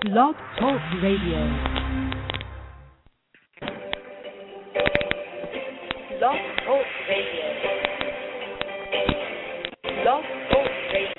Blog Talk Radio. Blog Talk Radio. Blog Talk Radio.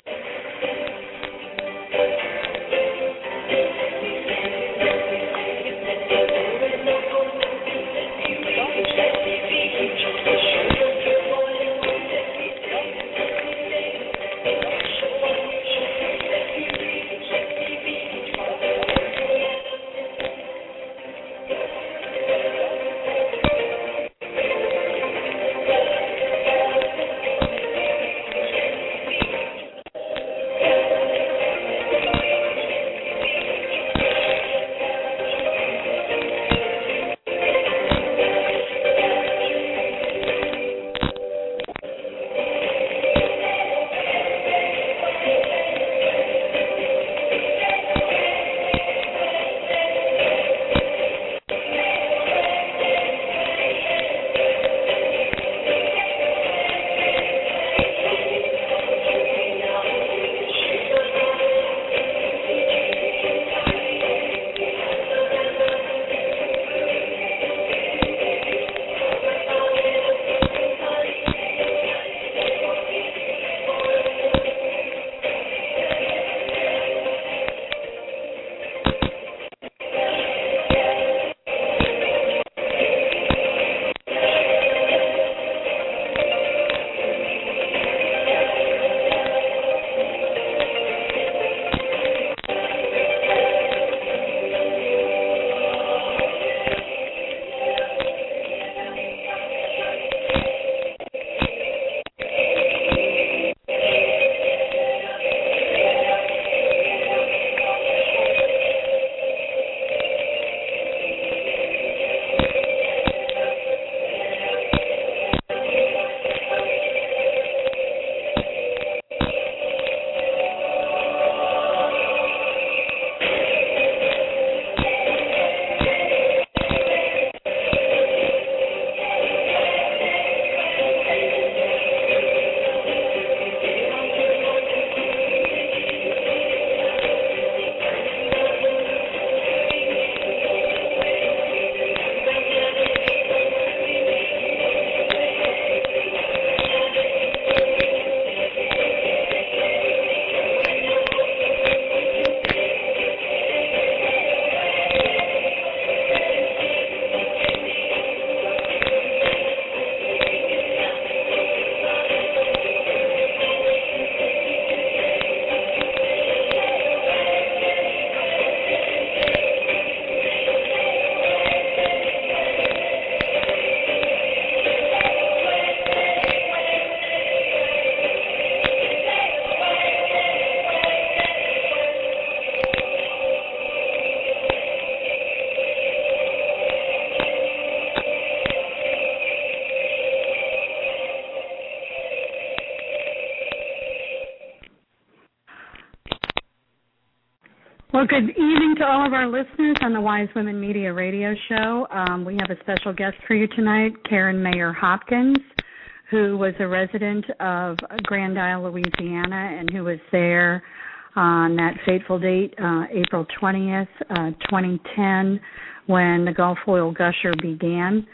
Well, good evening to all of our listeners on the Wise Women Media Radio Show. We have a special guest for you tonight, Karen Mayer Hopkins, who was a resident of Grand Isle, Louisiana, and who was there on that fateful date, April 20th, 2010, when the Gulf Oil Gusher began.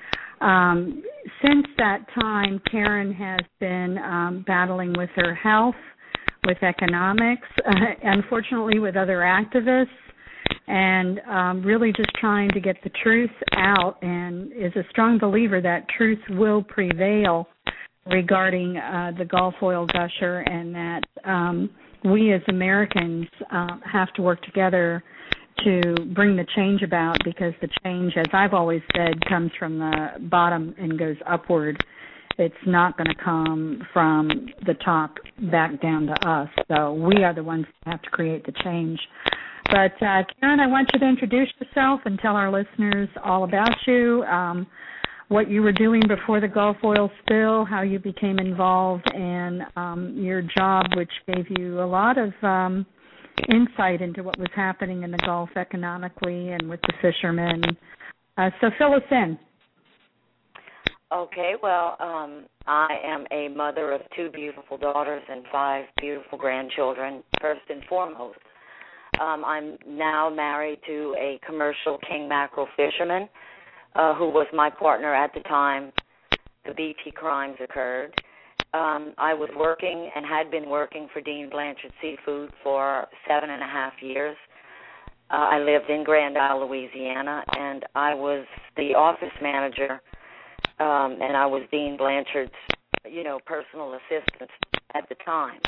Since that time, Karen has been battling with her health, with economics, unfortunately with other activists, and really just trying to get the truth out, and is a strong believer that truth will prevail regarding the Gulf Oil Gusher, and that we as Americans have to work together to bring the change about, because the change, as I've always said, comes from the bottom and goes upward. It's not going to come from the top back down to us. So we are the ones that have to create the change. But, Karen, I want you to introduce yourself and tell our listeners all about you, what you were doing before the Gulf oil spill, how you became involved, and your job, which gave you a lot of insight into what was happening in the Gulf economically and with the fishermen. So fill us in. Okay, well, I am a mother of 2 beautiful daughters and 5 beautiful grandchildren. First and foremost, I'm now married to a commercial king mackerel fisherman who was my partner at the time the BP crimes occurred. I was working and had been working for Dean Blanchard Seafood for 7.5 years. I lived in Grand Isle, Louisiana, and I was the office manager, and I was Dean Blanchard's, personal assistant at the time.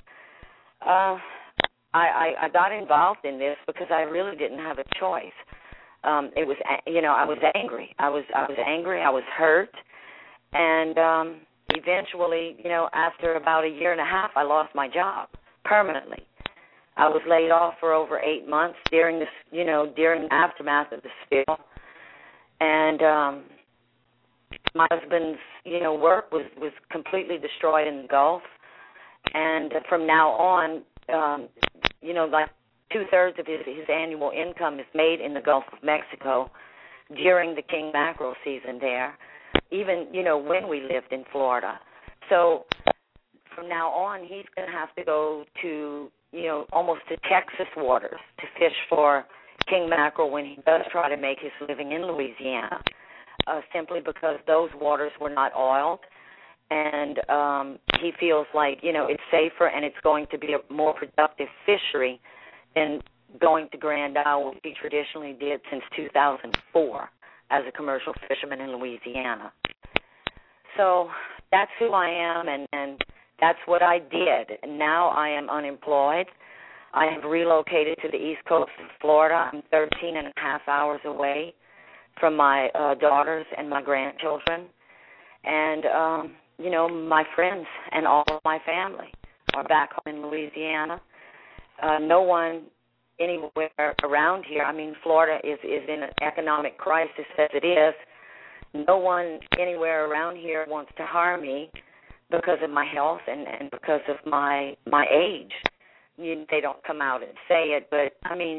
I got involved in this because I really didn't have a choice. It was, I was angry. I was angry. I was hurt, and eventually, after about 1.5 years, I lost my job permanently. I was laid off for over 8 months during this, during the aftermath of the spill, and my husband's, work was completely destroyed in the Gulf, and from now on, like 2/3 of his annual income is made in the Gulf of Mexico during the king mackerel season there, even, when we lived in Florida. So from now on, he's going to have to go to, almost to Texas waters to fish for king mackerel when he does try to make his living in Louisiana, simply because those waters were not oiled. And he feels like, it's safer and it's going to be a more productive fishery than going to Grand Isle, which he traditionally did since 2004 as a commercial fisherman in Louisiana. So that's who I am, and that's what I did. And now I am unemployed. I have relocated to the East Coast of Florida. I'm 13.5 hours away from my daughters and my grandchildren. And, my friends and all of my family are back home in Louisiana. No one anywhere around here, Florida is in an economic crisis as it is. No one anywhere around here wants to harm me because of my health and because of my age. They don't come out and say it, but,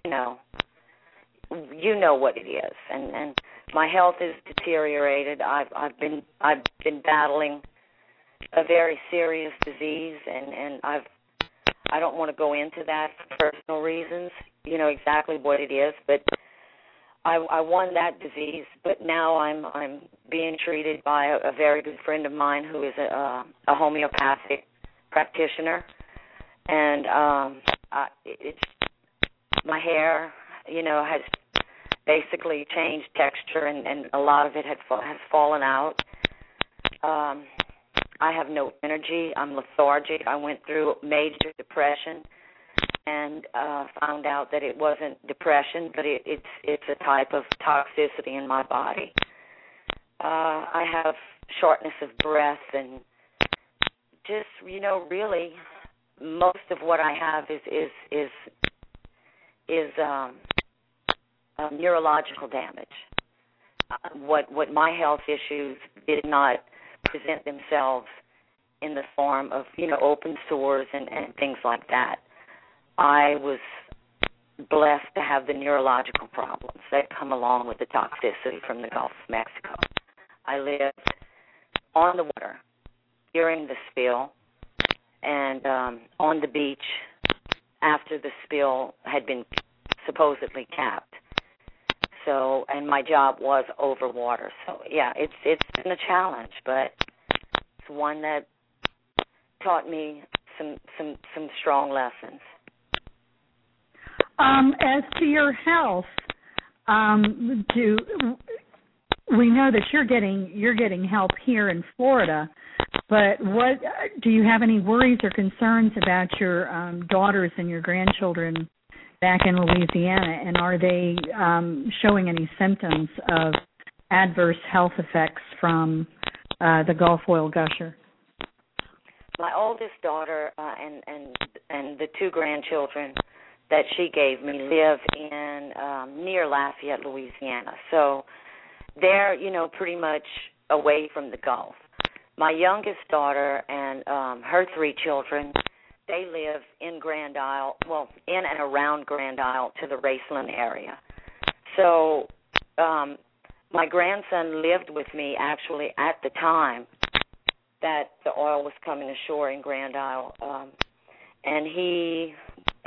you know what it is. And my health is deteriorated. I've been battling a very serious disease, and I don't want to go into that for personal reasons, exactly what it is, but I won that disease, but now I'm being treated by a very good friend of mine who is a homeopathic practitioner, and it's my hair, has basically changed texture, and a lot of it has fallen out. I have no energy. I'm lethargic. I went through major depression and found out that it wasn't depression, but it's a type of toxicity in my body. I have shortness of breath and just, really most of what I have is neurological damage. What my health issues did not present themselves in the form of, open sores and things like that. I was blessed to have the neurological problems that come along with the toxicity from the Gulf of Mexico. I lived on the water during the spill and on the beach after the spill had been supposedly capped. So, and my job was over water. So, yeah, it's been a challenge, but it's one that taught me some strong lessons. As to your health, we know that you're getting help here in Florida, but what do you have any worries or concerns about your daughters and your grandchildren back in Louisiana, and are they showing any symptoms of adverse health effects from the Gulf oil gusher? My oldest daughter and the two grandchildren that she gave me live in near Lafayette, Louisiana. So they're, pretty much away from the Gulf. My youngest daughter and her 3 children, they live in Grand Isle, in and around Grand Isle to the Raceland area. So my grandson lived with me actually at the time that the oil was coming ashore in Grand Isle, and he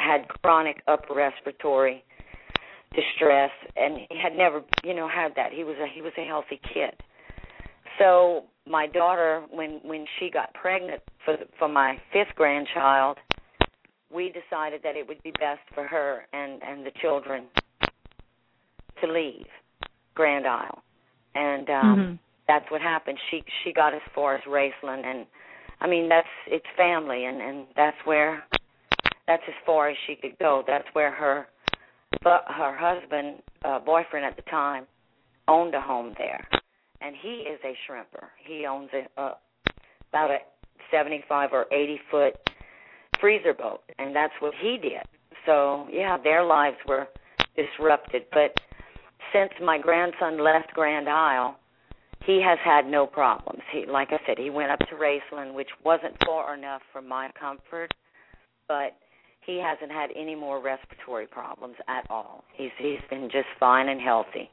had chronic upper respiratory distress, and he had never, had that. He was a healthy kid. So my daughter, when she got pregnant for my fifth grandchild, we decided that it would be best for her and the children to leave Grand Isle, and that's what happened. She got as far as Raceland, and I mean it's family, and that's as far as she could go. That's where her husband, boyfriend at the time, owned a home there, and he is a shrimper. He owns about a 75 or 80-foot freezer boat, and that's what he did. So, yeah, their lives were disrupted. But since my grandson left Grand Isle, he has had no problems. Like I said, he went up to Raceland, which wasn't far enough for my comfort, but he hasn't had any more respiratory problems at all. He's been just fine and healthy.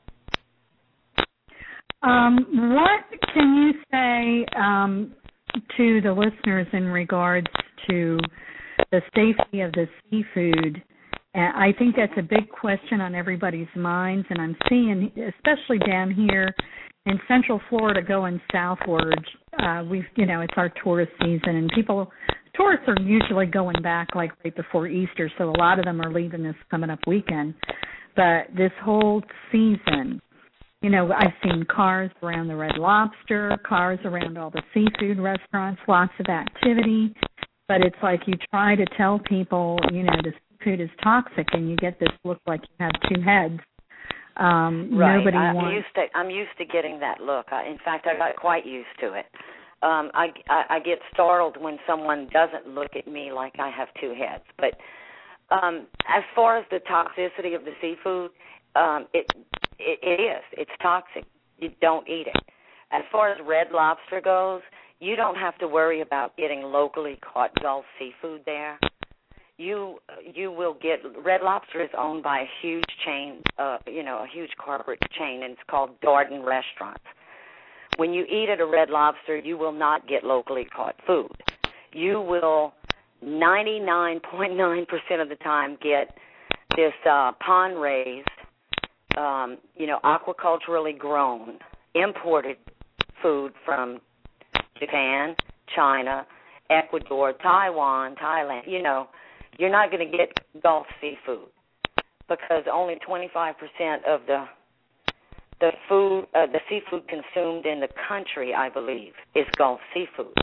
What can you say to the listeners in regards to the safety of the seafood? I think that's a big question on everybody's minds, and I'm seeing, especially down here in Central Florida going southward, it's our tourist season, and tourists are usually going back like right before Easter, so a lot of them are leaving this coming up weekend. But this whole season, I've seen cars around the Red Lobster, cars around all the seafood restaurants, lots of activity. But it's like you try to tell people, the seafood is toxic, and you get this look like you have two heads. Right. I'm used to getting that look. In fact, I got quite used to it. I get startled when someone doesn't look at me like I have two heads. But as far as the toxicity of the seafood, it is. It's toxic. You don't eat it. As far as Red Lobster goes, you don't have to worry about getting locally caught Gulf seafood there. You will get, Red Lobster is owned by a huge chain, a huge corporate chain, and it's called Darden Restaurants. When you eat at a Red Lobster, you will not get locally caught food. You will 99.9% of the time get this pond-raised, aquaculturally grown, imported food from Japan, China, Ecuador, Taiwan, Thailand. You're not going to get Gulf seafood because only 25% of the seafood consumed in the country, I believe, is Gulf seafood.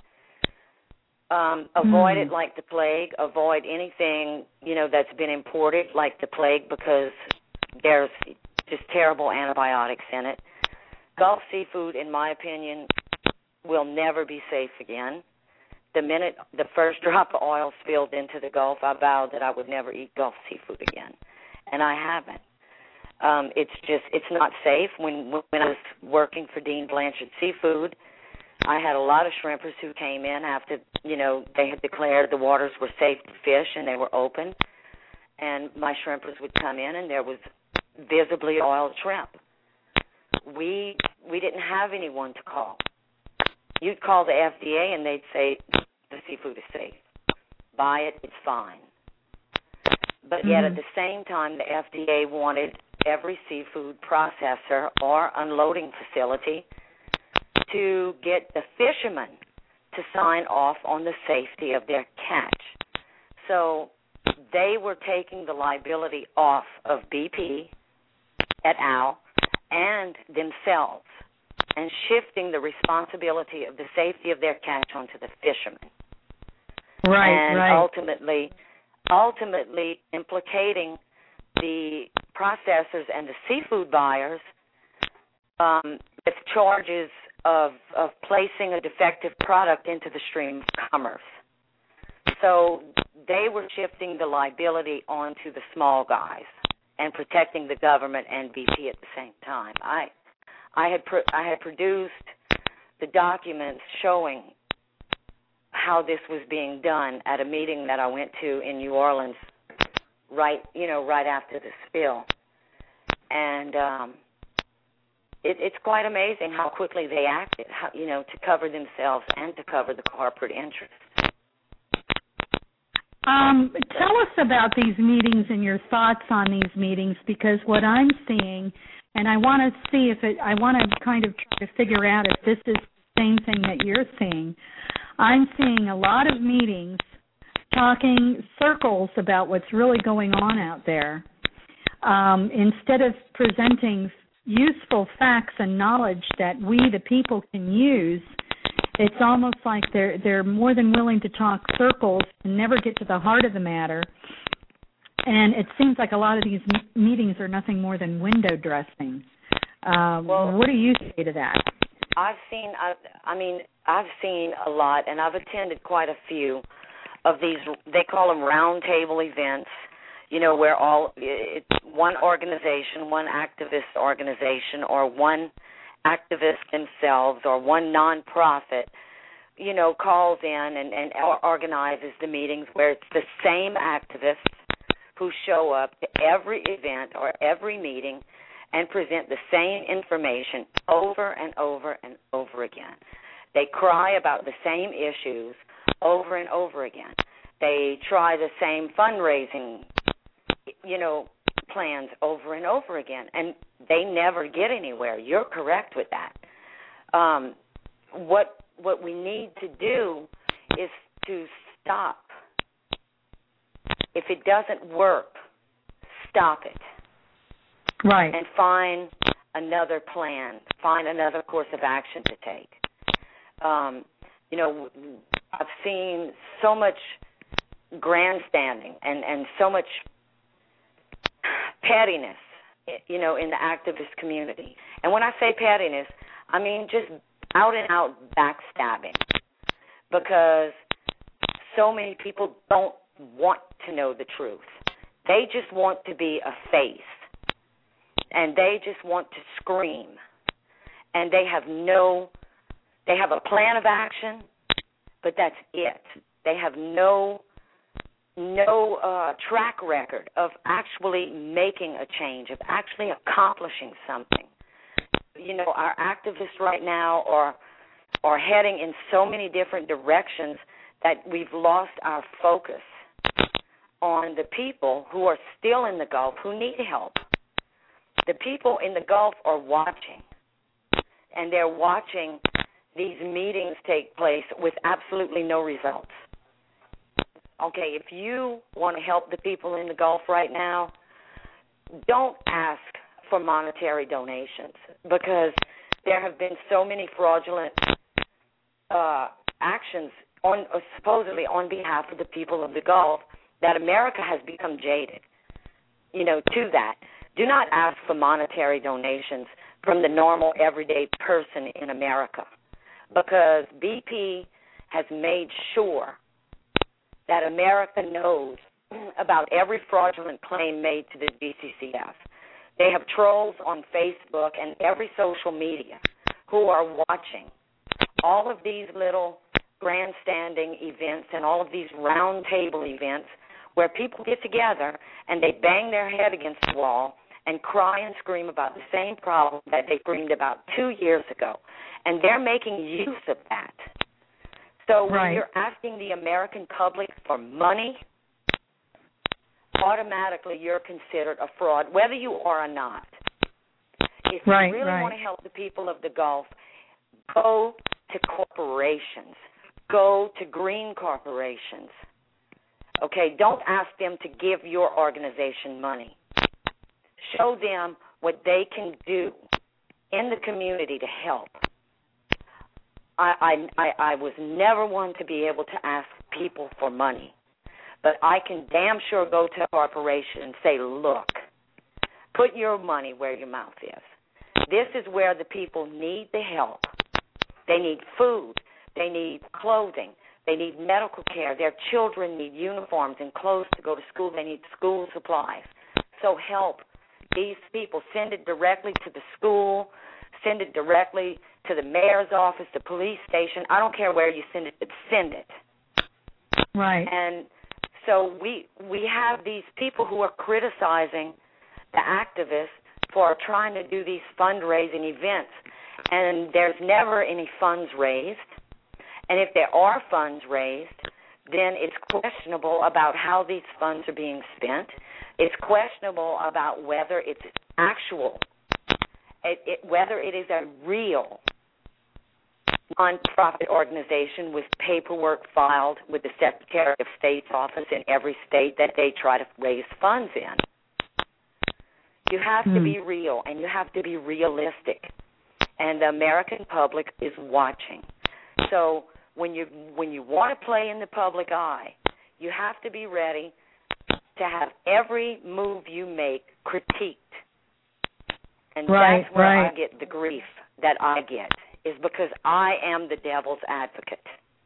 Avoid it like the plague. Avoid anything, that's been imported like the plague because there's just terrible antibiotics in it. Gulf seafood, in my opinion, will never be safe again. The minute the first drop of oil spilled into the Gulf, I vowed that I would never eat Gulf seafood again, and I haven't. It's not safe. When I was working for Dean Blanchard Seafood, I had a lot of shrimpers who came in after, they had declared the waters were safe to fish and they were open, and my shrimpers would come in and there was visibly oiled shrimp. We didn't have anyone to call. You'd call the FDA and they'd say the seafood is safe. Buy it, it's fine. But yet at the same time, the FDA wanted every seafood processor or unloading facility to get the fishermen to sign off on the safety of their catch. So they were taking the liability off of BP et al. And themselves and shifting the responsibility of the safety of their catch onto the fishermen. Right. Ultimately implicating the processors and the seafood buyers with charges of placing a defective product into the stream of commerce. So they were shifting the liability onto the small guys and protecting the government and BP at the same time. I had produced the documents showing how this was being done at a meeting that I went to in New Orleans right after the spill. And it's quite amazing how quickly they acted, to cover themselves and to cover the corporate interests. Tell us about these meetings and your thoughts on these meetings, because what I'm seeing, and I want to see I want to kind of try to figure out if this is the same thing that you're seeing. I'm seeing a lot of meetings talking circles about what's really going on out there. Instead of presenting useful facts and knowledge that we, the people, can use, it's almost like they're more than willing to talk circles and never get to the heart of the matter. And it seems like a lot of these meetings are nothing more than window dressing. What do you say to that? I've seen a lot, and I've attended quite a few of these. They call them roundtable events, where it's one organization, one activist organization, or one activist themselves, or one nonprofit, calls in and organizes the meetings where it's the same activists who show up to every event or every meeting and present the same information over and over and over again. They cry about the same issues over and over again. They try the same fundraising, plans over and over again, and they never get anywhere. You're correct with that. What we need to do is to stop. If it doesn't work, stop it. Right. And find another plan, find another course of action to take. I've seen so much grandstanding and so much pettiness, in the activist community. And when I say pettiness, I mean just out and out backstabbing, because so many people don't want to know the truth. They just want to be a face, and they just want to scream, and they have a plan of action, but that's it. They have no track record of actually making a change, of actually accomplishing something. Our activists right now are heading in so many different directions that we've lost our focus on the people who are still in the Gulf who need help. The people in the Gulf are watching, and they're watching these meetings take place with absolutely no results. Okay, if you want to help the people in the Gulf right now, don't ask for monetary donations, because there have been so many fraudulent actions supposedly on behalf of the people of the Gulf that America has become jaded, to that. Do not ask for monetary donations from the normal, everyday person in America, because BP has made sure that America knows about every fraudulent claim made to the GCCF. They have trolls on Facebook and every social media who are watching all of these little grandstanding events and all of these round table events where people get together and they bang their head against the wall and cry and scream about the same problem that they screamed about 2 years ago. And they're making use of that. So when you're asking the American public for money, automatically you're considered a fraud, whether you are or not. If you really want to help the people of the Gulf, go to corporations. Go to green corporations. Okay, don't ask them to give your organization money. Show them what they can do in the community to help. I was never one to be able to ask people for money, but I can damn sure go to a corporation and say, look, put your money where your mouth is. This is where the people need the help. They need food. They need clothing. They need medical care. Their children need uniforms and clothes to go to school. They need school supplies. So help these people. Send it directly to the school. Send it directly to the mayor's office, the police station. I don't care where you send it, but send it. Right. And so we have these people who are criticizing the activists for trying to do these fundraising events, and there's never any funds raised. And if there are funds raised, then it's questionable about how these funds are being spent. It's questionable about whether it's actual, whether it is a real nonprofit organization with paperwork filed with the Secretary of State's office in every state that they try to raise funds in. You have to be real, and you have to be realistic, and the American public is watching. So when you want to play in the public eye, you have to be ready to have every move you make critiqued. And that's where I get the grief that I get, is because I am the devil's advocate.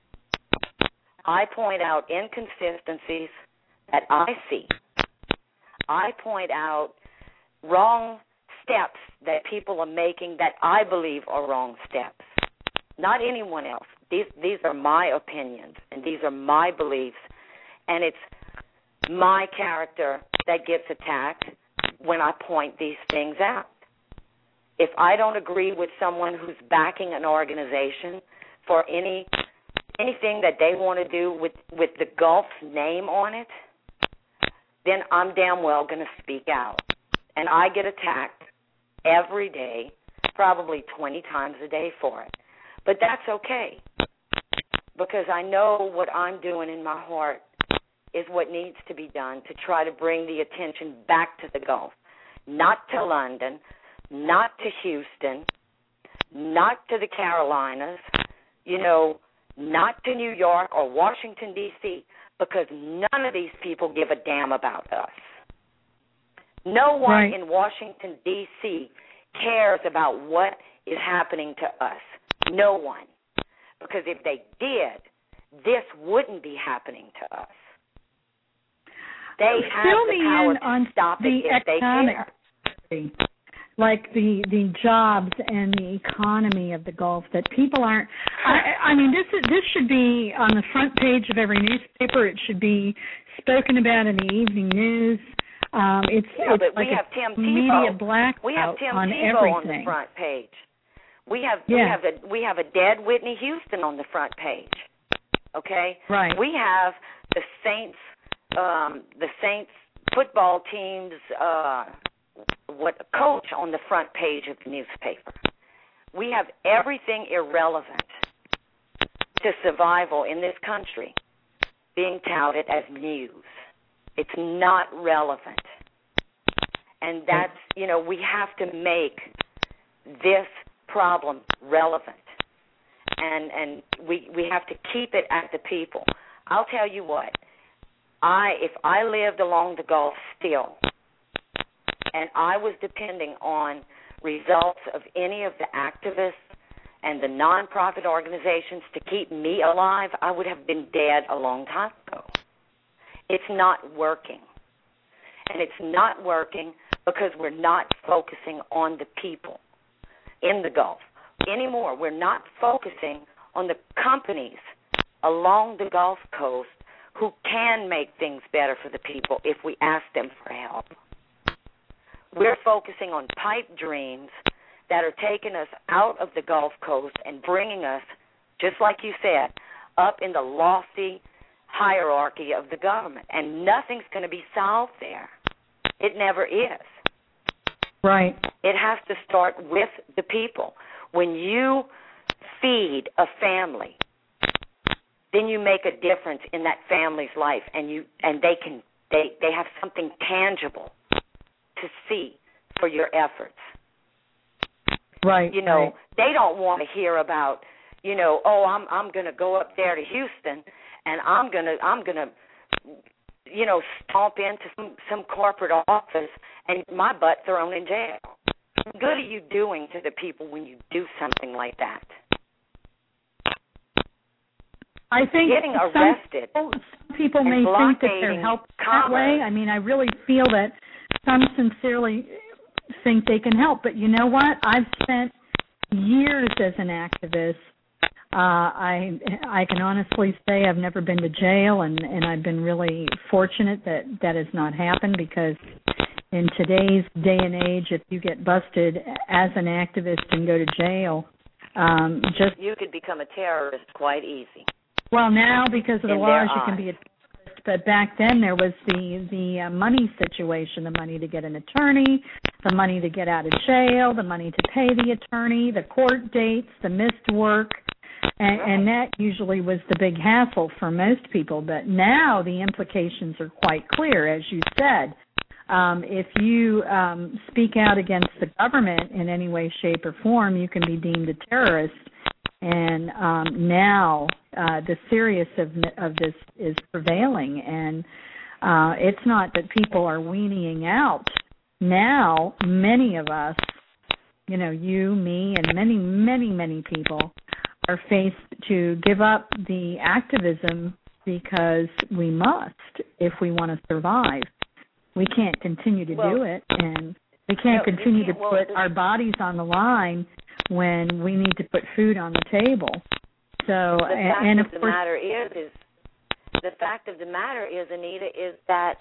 I point out inconsistencies that I see. I point out wrong steps that people are making that I believe are wrong steps, not anyone else. These are my opinions, and these are my beliefs, and it's my character that gets attacked when I point these things out. If I don't agree with someone who's backing an organization for anything that they want to do with the Gulf's name on it, then I'm damn well going to speak out. And I get attacked every day, probably 20 times a day for it. But that's okay, because I know what I'm doing in my heart is what needs to be done to try to bring the attention back to the Gulf, not to London, not to Houston, not to the Carolinas, not to New York or Washington, D.C., because none of these people give a damn about us. No one in Washington, D.C. cares about what is happening to us. No one. Because if they did, this wouldn't be happening to us. They have the power to stop it if they care. Like the jobs and the economy of the Gulf that people aren't. I mean, this should be on the front page of every newspaper. It should be spoken about in the evening news. It's but like we have Tim media Tebow. blackout We have Tim on Tebow everything. on the front page. We have a dead Whitney Houston on the front page. Okay. Right. We have the Saints football team's coach on the front page of the newspaper. We have everything irrelevant to survival in this country being touted as news. It's not relevant. And that's, we have to make this problem relevant. And we have to keep it at the people. I'll tell you what, if I lived along the Gulf still, and I was depending on results of any of the activists and the nonprofit organizations to keep me alive, I would have been dead a long time ago. It's not working. And it's not working because we're not focusing on the people in the Gulf anymore. We're not focusing on the companies along the Gulf Coast who can make things better for the people if we ask them for help. We're focusing on pipe dreams that are taking us out of the Gulf Coast and bringing us, just like you said, up in the lofty hierarchy of the government. And nothing's going to be solved there. It never is. Right. It has to start with the people. When you feed a family, then you make a difference in that family's life, and they have something tangible to see for your efforts. Right. They don't want to hear about, I'm going to go up there to Houston and I'm going to stomp into some corporate office and my butt thrown in jail. What good are you doing to the people when you do something like that? I think getting arrested. Some people may think that they're helped that way. I mean, I really feel that some sincerely think they can help. But you know what? I've spent years as an activist. I can honestly say I've never been to jail, and I've been really fortunate that has not happened, because in today's day and age, if you get busted as an activist and go to jail, you could become a terrorist quite easy. Well, now because of the in laws, their you can eyes. be a tourist, but back then there was the money situation, the money to get an attorney, the money to get out of jail, the money to pay the attorney, the court dates, the missed work, and that usually was the big hassle for most people. But now the implications are quite clear, as you said. If you speak out against the government in any way, shape, or form, you can be deemed a terrorist. And now the seriousness of this is prevailing, and it's not that people are weaning out. Now, many of us, you, me, and many, many, many people are faced to give up the activism because we must if we want to survive. We can't continue to do it, and we can't continue to put our bodies on the line when we need to put food on the table. So, the fact of the matter is, Anita, is that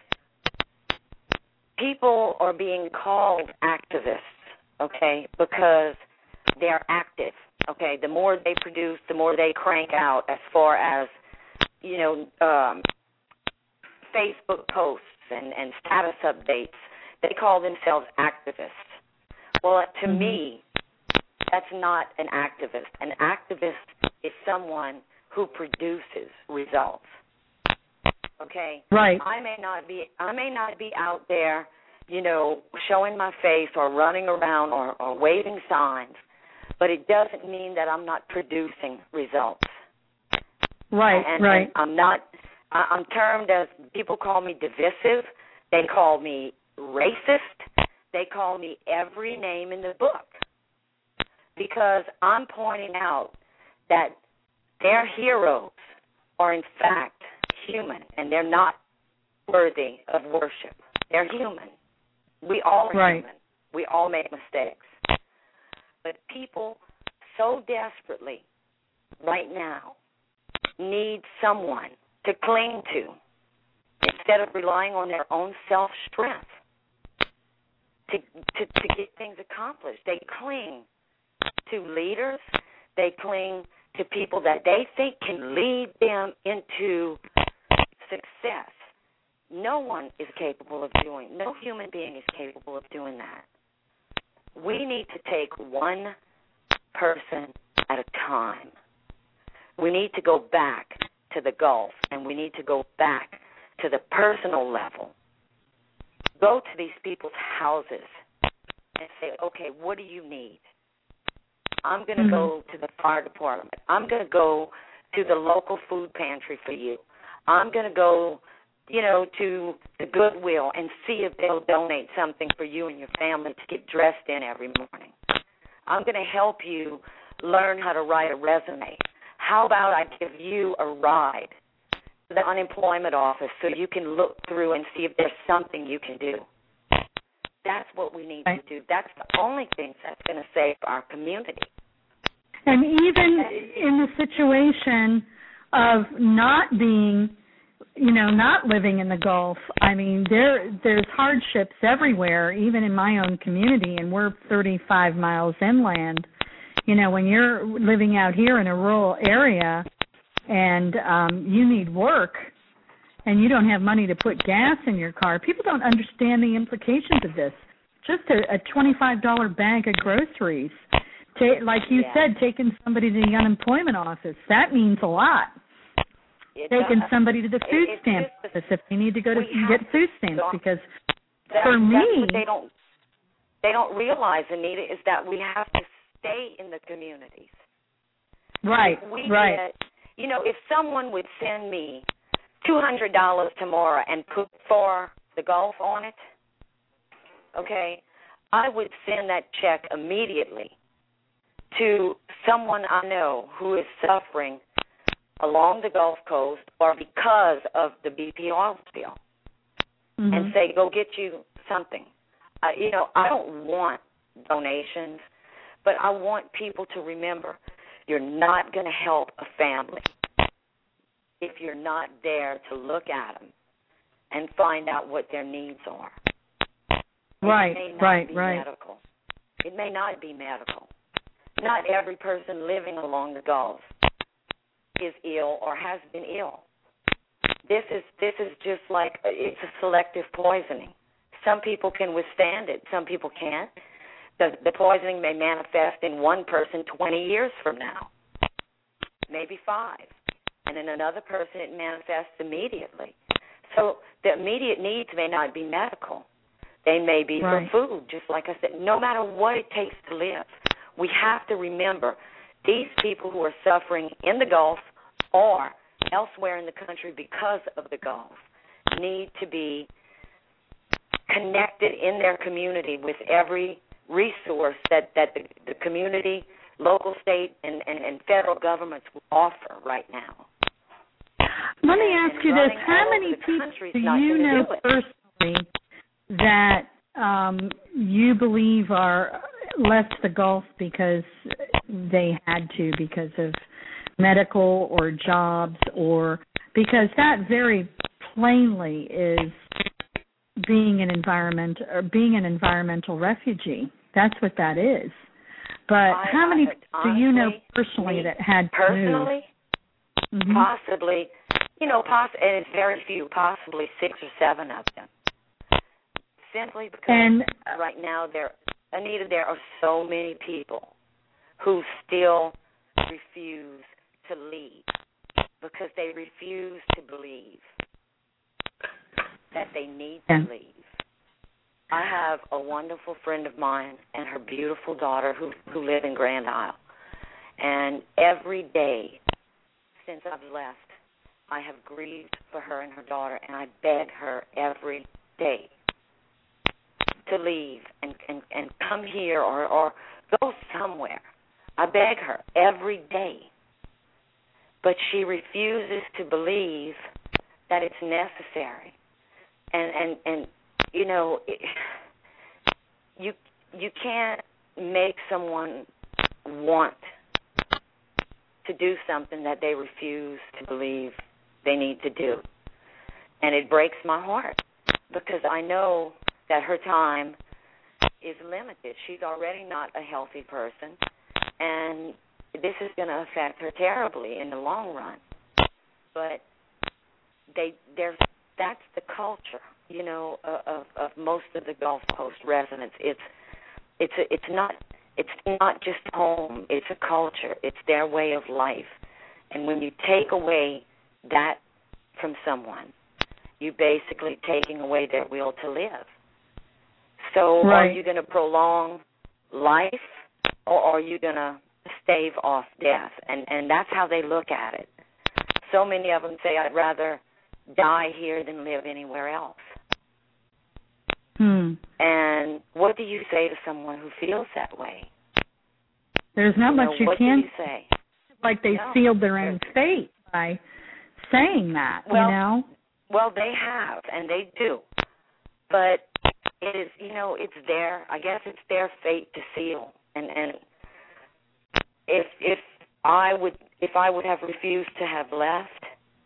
people are being called activists, okay, because they're active, okay. The more they produce, the more they crank out as far as, Facebook posts and status updates. They call themselves activists. Well, to me, that's not an activist. An activist is someone who produces results. Okay? Right. I may not be out there, showing my face or running around or waving signs, but it doesn't mean that I'm not producing results. Right, right. And I'm termed as, people call me divisive, they call me racist, they call me every name in the book, because I'm pointing out that their heroes are in fact human, and they're not worthy of worship. They're human. We all are human. We all make mistakes. But people so desperately right now need someone to cling to instead of relying on their own self-strength to get things accomplished. They cling to leaders. They cling to people that they think can lead them into success. No one is capable of no human being is capable of doing that. We need to take one person at a time. We need to go back to the Gulf, and we need to go back to the personal level. Go to these people's houses and say, okay, what do you need? I'm going to go to the fire department. I'm going to go to the local food pantry for you. I'm going to go, to the Goodwill and see if they'll donate something for you and your family to get dressed in every morning. I'm going to help you learn how to write a resume. How about I give you a ride to the unemployment office so you can look through and see if there's something you can do? That's what we need to do. That's the only thing that's going to save our community. And even in the situation of not being, not living in the Gulf, I mean, there's hardships everywhere, even in my own community, and we're 35 miles inland. When you're living out here in a rural area and you need work and you don't have money to put gas in your car, people don't understand the implications of this. Just a $25 bag of groceries, like you said, taking somebody to the unemployment office, that means a lot. Taking somebody to the food stamp office if they need to go to get food stamps, because for me... What they don't realize, Anita, is that we have to stay in the communities. Right, if someone would send me $200 tomorrow and put for the Gulf on it, okay, I would send that check immediately to someone I know who is suffering along the Gulf Coast or because of the BP oil spill, and say, go get you something. I don't want donations, but I want people to remember you're not going to help a family if you're not there to look at them and find out what their needs are. Right. Medical. It may not be medical. Not every person living along the Gulf is ill or has been ill. This is just like it's a selective poisoning. Some people can withstand it. Some people can't. The poisoning may manifest in one person 20 years from now, maybe 5. And in another person, it manifests immediately. So the immediate needs may not be medical. They may be for food, just like I said. No matter what it takes to live, we have to remember these people who are suffering in the Gulf or elsewhere in the country because of the Gulf need to be connected in their community with every resource that the community, local, state, and federal governments will offer right now. Let me ask you this. How many people do you know personally that you believe are left the Gulf because they had to, because of medical or jobs, or because that very plainly is being an environmental refugee. That's what that is. But how many do you know personally that had to move? Mm-hmm. Possibly, and it's very few, possibly 6 or 7 of them. Simply because right now, Anita, there are so many people who still refuse to leave because they refuse to believe that they need to leave. I have a wonderful friend of mine and her beautiful daughter who live in Grand Isle. And every day since I've left, I have grieved for her and her daughter, and I beg her every day to leave and come here or go somewhere. I beg her every day. But she refuses to believe that it's necessary. And you can't make someone want to do something that they refuse to believe they need to do. And it breaks my heart because I know that her time is limited. She's already not a healthy person, and this is going to affect her terribly in the long run. But that's the culture, of most of the Gulf Coast residents. It's not just home. It's a culture. It's their way of life. And when you take away that from someone, you're basically taking away their will to live. So are you going to prolong life, or are you going to stave off death? And that's how they look at it. So many of them say, I'd rather die here than live anywhere else. And what do you say to someone who feels that way? There's not much you can say. Like they sealed their own fate by saying that, Well, they have, and they do. But it is, it's it's their fate to seal. And if I would have refused to have left,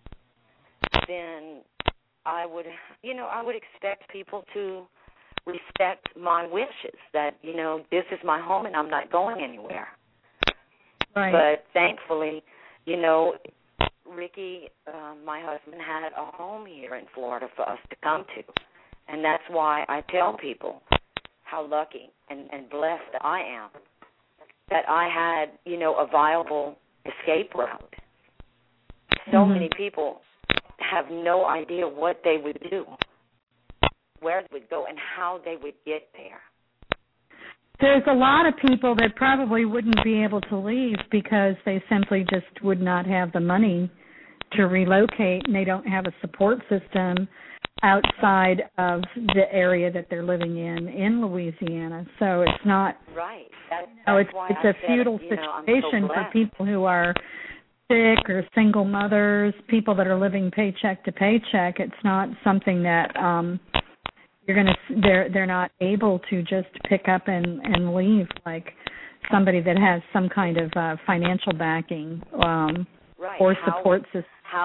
then I would expect people to respect my wishes that, this is my home and I'm not going anywhere. Right. But thankfully, Ricky, my husband, had a home here in Florida for us to come to. And that's why I tell people how lucky and blessed I am that I had, a viable escape route. So many people have no idea what they would do, where they would go, and how they would get there. There's a lot of people that probably wouldn't be able to leave because they simply just would not have the money to relocate, and they don't have a support system outside of the area that they're living in Louisiana. So it's not right. It's a futile situation for people who are sick or single mothers, people that are living paycheck to paycheck. It's not something that they're not able to just pick up and leave like somebody that has some kind of financial backing or support system.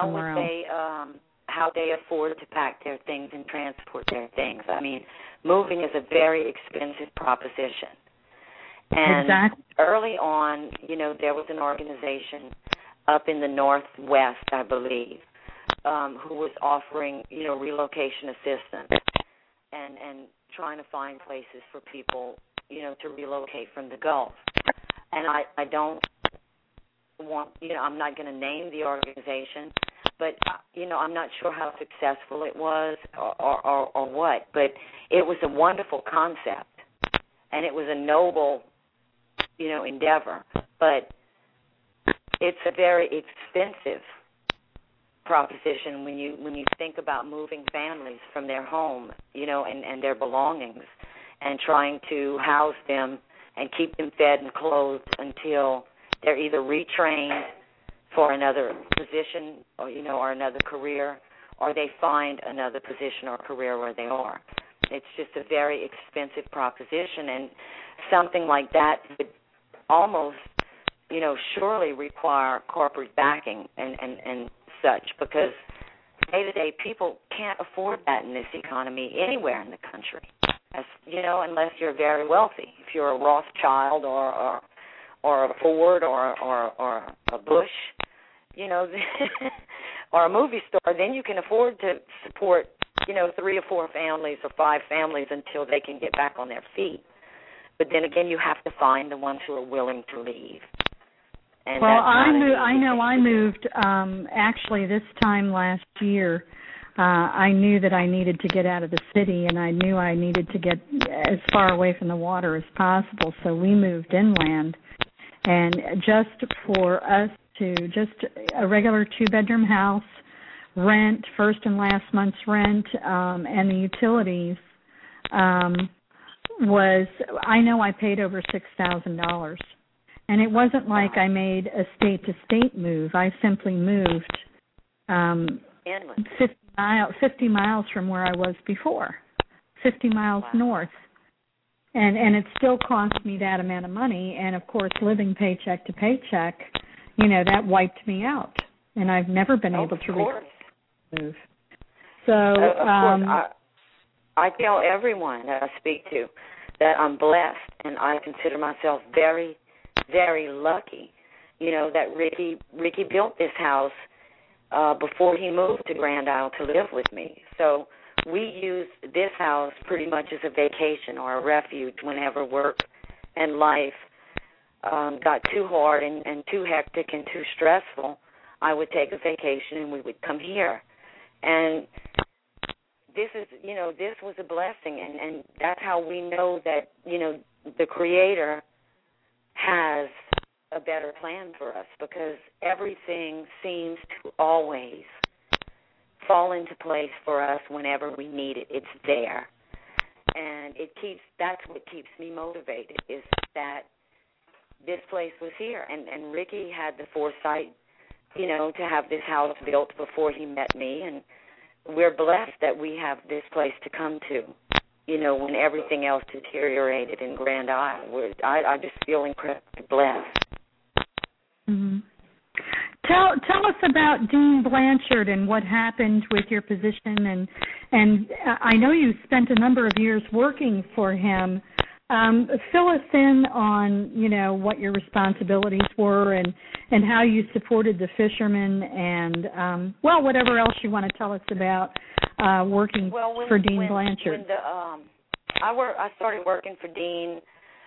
How they afford to pack their things and transport their things. I mean, moving is a very expensive proposition. And early on, there was an organization up in the Northwest, I believe, who was offering, relocation assistance and trying to find places for people, to relocate from the Gulf. And I don't want, I'm not going to name the organization, but, I'm not sure how successful it was or what, but it was a wonderful concept, and it was a noble, endeavor. But it's a very expensive proposition when you think about moving families from their home, and their belongings, and trying to house them and keep them fed and clothed until they're either retrained for another position or another career, or they find another position or career where they are. It's just a very expensive proposition, and something like that would almost, surely require corporate backing and such, because day-to-day people can't afford that in this economy anywhere in the country, unless you're very wealthy. If you're a Rothschild or a Ford or a Bush, or a movie star, then you can afford to support, 3 or 4 families or 5 families until they can get back on their feet. But then again, you have to find the ones who are willing to leave. And well, I moved actually this time last year. I knew that I needed to get out of the city, and I knew I needed to get as far away from the water as possible, so we moved inland. And just for us to just a regular 2-bedroom house, rent, first and last month's rent, and the utilities was, I know I paid over $6,000. And it wasn't like I made a state-to-state move. I simply moved 50 miles from where I was before, 50 miles north. And it still cost me that amount of money. And, of course, living paycheck to paycheck, that wiped me out. And I've never been able to move. So I tell everyone that I speak to that I'm blessed, and I consider myself very, very lucky, that Ricky built this house before he moved to Grand Isle to live with me. So we use this house pretty much as a vacation or a refuge whenever work and life got too hard and too hectic and too stressful. I would take a vacation and we would come here. And this is, this was a blessing, and that's how we know that, the Creator has a better plan for us, because everything seems to always fall into place for us whenever we need it. It's there. And that's what keeps me motivated, is that this place was here. And Ricky had the foresight, to have this house built before he met me, and we're blessed that we have this place to come to, when everything else deteriorated in Grand Isle. I just feel incredibly blessed. Mm-hmm. Tell us about Dean Blanchard and what happened with your position, and I know you spent a number of years working for him. Fill us in on, what your responsibilities were and how you supported the fishermen and, whatever else you want to tell us about working for Dean Blanchard. I started working for Dean,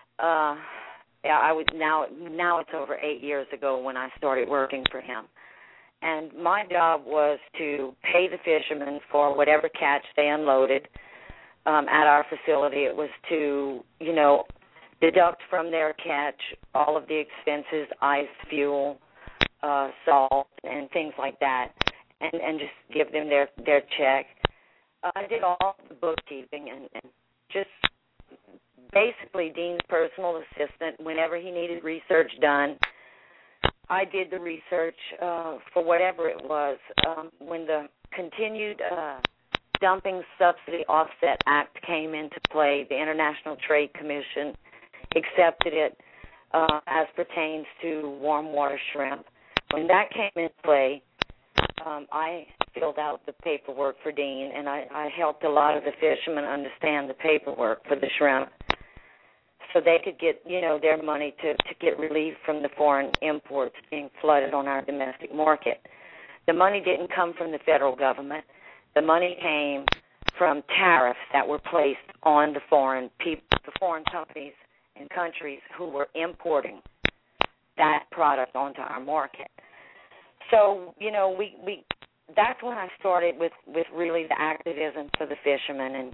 I was now it's over 8 years ago when I started working for him. And my job was to pay the fishermen for whatever catch they unloaded at our facility. It was to, deduct from their catch all of the expenses, ice, fuel, salt, and things like that, and just give them their check. I did all the bookkeeping and just basically Dean's personal assistant. Whenever he needed research done, I did the research for whatever it was. When the continued Dumping Subsidy Offset Act came into play, the International Trade Commission accepted it as pertains to warm water shrimp. When that came into play, I filled out the paperwork for Dean, and I helped a lot of the fishermen understand the paperwork for the shrimp. so they could get, their money to get relief from the foreign imports being flooded on our domestic market. The money didn't come from the federal government. The money came from tariffs that were placed on the foreign companies and countries who were importing that product onto our market. So, we that's when I started with really the activism for the fishermen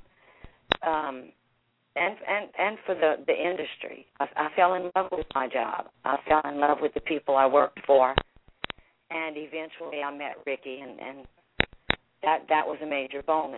and for the industry. I fell in love with my job. I fell in love with the people I worked for, and eventually I met Ricky, and that was a major bonus.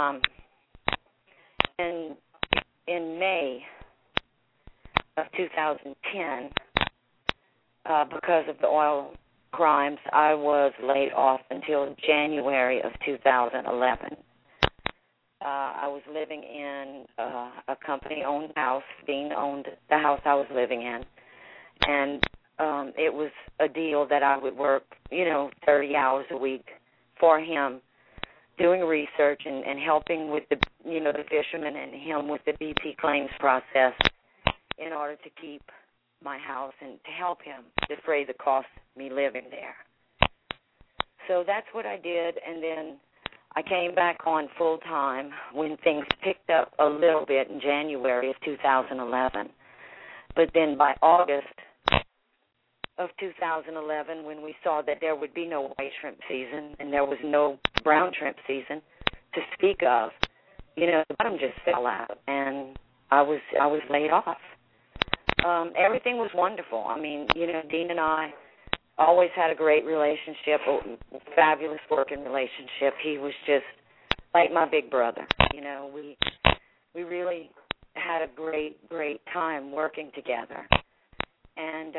In May of 2010, because of the oil crimes, I was laid off until January of 2011. I was living in a company-owned house. Dean owned the house I was living in, and it was a deal that I would work, 30 hours a week for him, doing research and helping with the fishermen and him with the BP claims process in order to keep my house and to help him defray the cost of me living there. So that's what I did, and then I came back on full time when things picked up a little bit in January of 2011. But then by August of 2011, when we saw that there would be no white shrimp season and there was no brown shrimp season to speak of, the bottom just fell out, and I was laid off. Everything was wonderful. I mean, Dean and I always had a great relationship, a fabulous working relationship. He was just like my big brother. We really had a great time working together. And,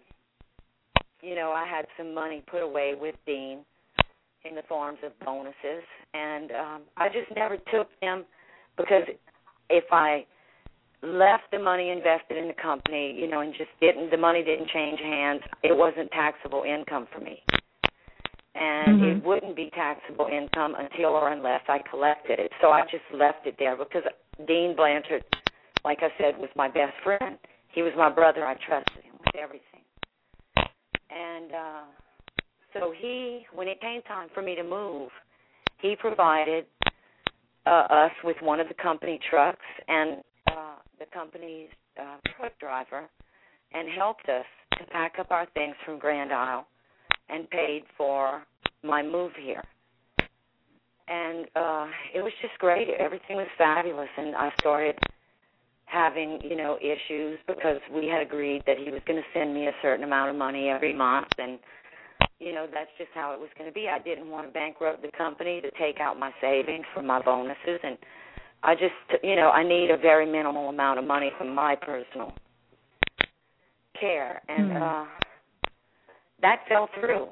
I had some money put away with Dean in the forms of bonuses, and I just never took them, because if I left the money invested in the company, and just the money didn't change hands, it wasn't taxable income for me. And it wouldn't be taxable income until or unless I collected it. So I just left it there, because Dean Blanchard, like I said, was my best friend. He was my brother. I trusted him with everything. And so when it came time for me to move, he provided us with one of the company trucks and the company's truck driver, and helped us to pack up our things from Grand Isle and paid for my move here. And it was just great. Everything was fabulous, and I started having, issues, because we had agreed that he was going to send me a certain amount of money every month, and, that's just how it was going to be. I didn't want to bankrupt the company to take out my savings from my bonuses, and I just, I need a very minimal amount of money for my personal care, and that fell through.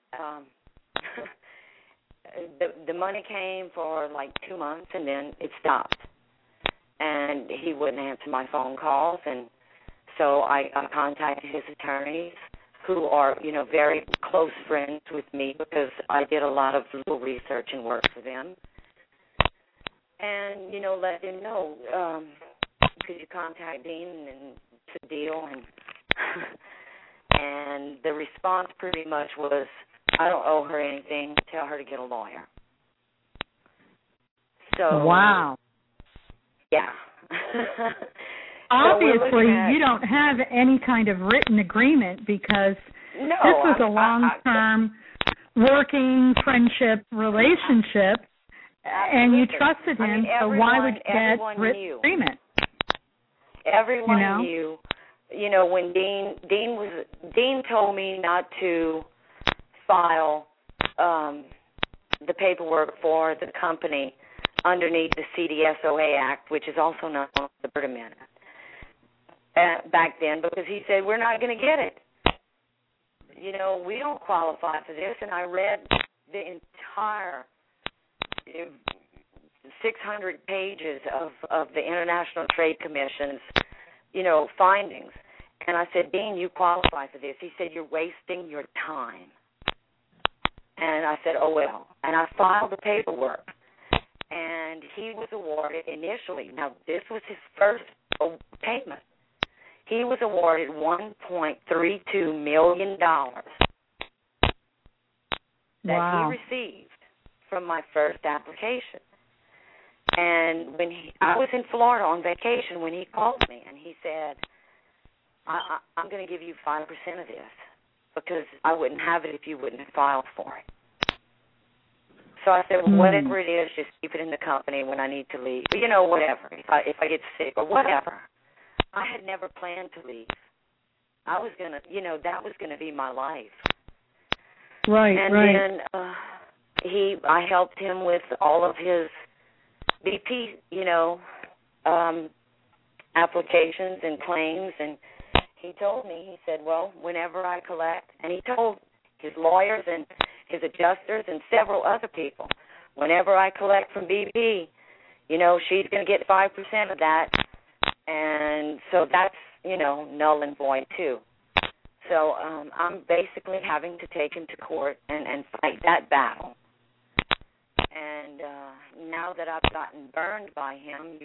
The money came for like 2 months, and then it stopped, and he wouldn't answer my phone calls, and so I contacted his attorneys, who are, very close friends with me, because I did a lot of legal research and work for them. And, let them know, could you contact Dean and to deal? And the response pretty much was, I don't owe her anything. Tell her to get a lawyer. So wow. Yeah. Obviously, you don't have any kind of written agreement, because this was a long-term working friendship relationship. Absolutely. And you trusted him, so why would you get written agreement? Everyone knew. When Dean told me not to file the paperwork for the company underneath the CDSOA Act, which is also known as the Byrd Amendment, back then, because he said, we're not going to get it. We don't qualify for this. And I read the entire 600 pages of the International Trade Commission's, findings. And I said, Dean, you qualify for this. He said, you're wasting your time. And I said, oh, well. And I filed the paperwork. And he was awarded initially. Now, this was his first payment. he was awarded $1.32 million that he received from my first application. And when I was in Florida on vacation when he called me, and he said, I'm going to give you 5% of this because I wouldn't have it if you wouldn't have filed for it. So I said, well, whatever it is, just keep it in the company when I need to leave. You know, whatever, if I get sick or whatever. I had never planned to leave. I was going to, that was going to be my life. Right, and then I helped him with all of his BP, applications and claims, and he told me, he said, well, whenever I collect, and he told his lawyers and his adjusters and several other people, whenever I collect from BP, she's going to get 5% of that, and so that's, null and void too. So I'm basically having to take him to court and fight that battle. And now that I've gotten burned by him,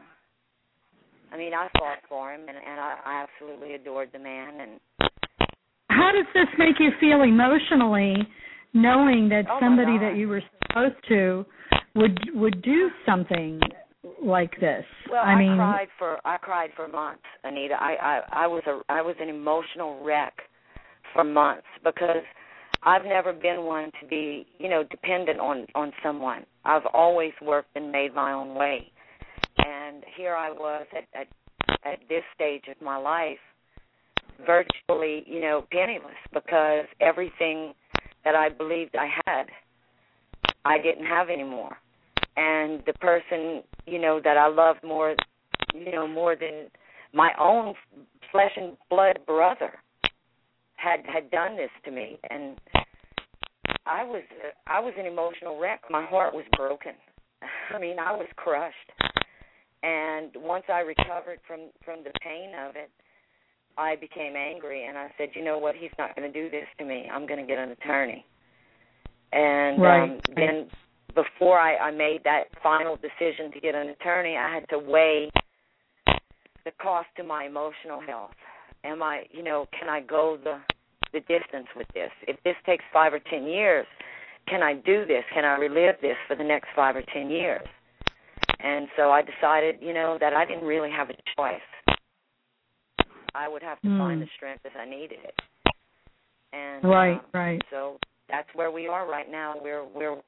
I fought for him, and I absolutely adored the man. And how does this make you feel emotionally, knowing that somebody that you were supposed to would do something like this? Well, I cried for months, Anita. I was an emotional wreck for months because I've never been one to be, dependent on someone. I've always worked and made my own way. And here I was at this stage of my life, virtually, penniless, because everything that I believed I had, I didn't have anymore. And the person, that I loved more, more than my own flesh and blood brother had done this to me. And I was an emotional wreck. My heart was broken. I was crushed. And once I recovered from the pain of it, I became angry, and I said, you know what, he's not going to do this to me. I'm going to get an attorney. And then before I made that final decision to get an attorney, I had to weigh the cost to my emotional health. Can I go the distance with this? If this takes 5 or 10 years, can I do this? Can I relive this for the next 5 or 10 years? And so I decided, that I didn't really have a choice. I would have to find the strength as I needed it. And right. So that's where we are right now. We're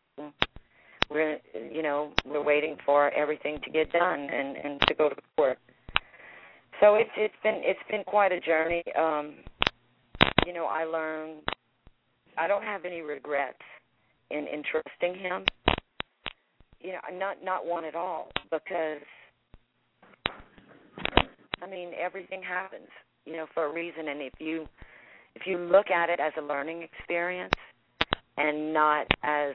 waiting for everything to get done and to go to court. So it's been quite a journey. I learned I don't have any regrets in trusting him. Not one at all, because everything happens, for a reason. And if you look at it as a learning experience and not as,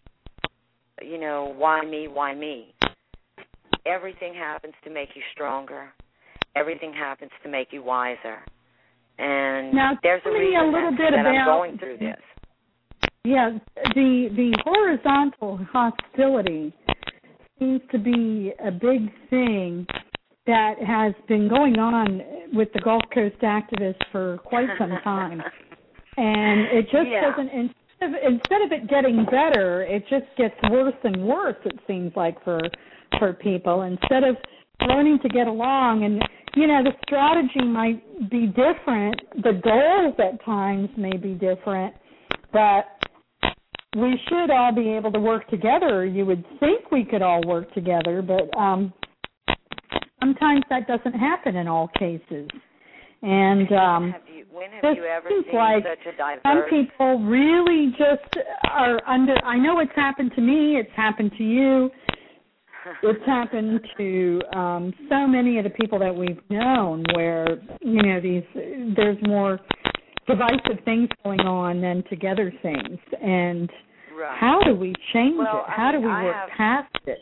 why me? Everything happens to make you stronger. Everything happens to make you wiser. And now, there's a reason that I'm going through this. Yeah, the horizontal hostility seems to be a big thing that has been going on with the Gulf Coast activists for quite some time. And it just doesn't, instead of it getting better, it just gets worse and worse, it seems like, for people. Instead of learning to get along, and, the strategy might be different, the goals at times may be different, but we should all be able to work together. You would think we could all work together, but sometimes that doesn't happen in all cases. And when have you ever seen such a diverse... Some people really just are under... I know it's happened to me. It's happened to you. It's happened to so many of the people that we've known where, there's more divisive things going on than together things. And how do we change it? How do we work past it,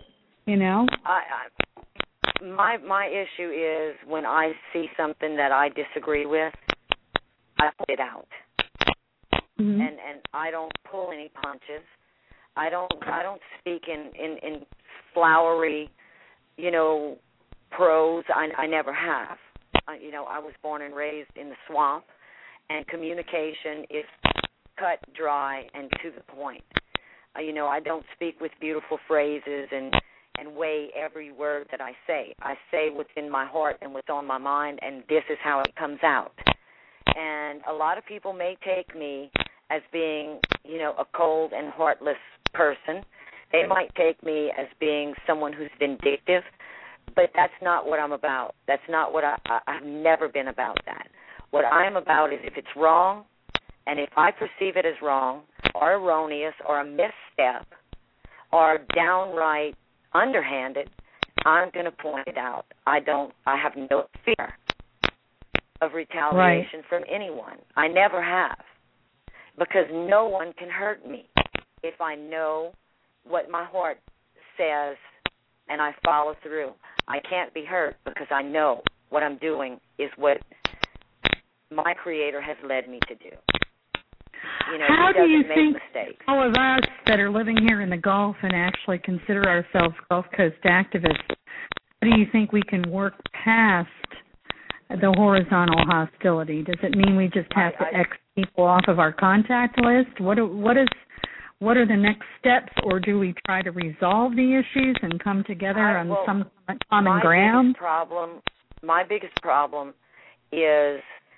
My issue is when I see something that I disagree with, I put it out. Mm-hmm. And I don't pull any punches. I don't speak in flowery, prose. I never have. I was born and raised in the swamp, and communication is cut, dry, and to the point. I don't speak with beautiful phrases and weigh every word that I say. I say what's in my heart and what's on my mind, and this is how it comes out. And a lot of people may take me as being, a cold and heartless person. They might take me as being someone who's vindictive, but that's not what I'm about. That's not what I've never been about that. What I'm about is if it's wrong, and if I perceive it as wrong or erroneous or a misstep or downright underhanded, I'm going to point it out. I have no fear of retaliation from anyone. I never have, because no one can hurt me if I know what my heart says and I follow through. I can't be hurt because I know what I'm doing is what my Creator has led me to do. How he do you doesn't think make mistakes. all of us that are living here in the Gulf and actually consider ourselves Gulf Coast activists, how do you think we can work past the horizontal hostility? Does it mean we just have to X people off of our contact list? What are the next steps, or do we try to resolve the issues and come together on some common ground? My biggest problem is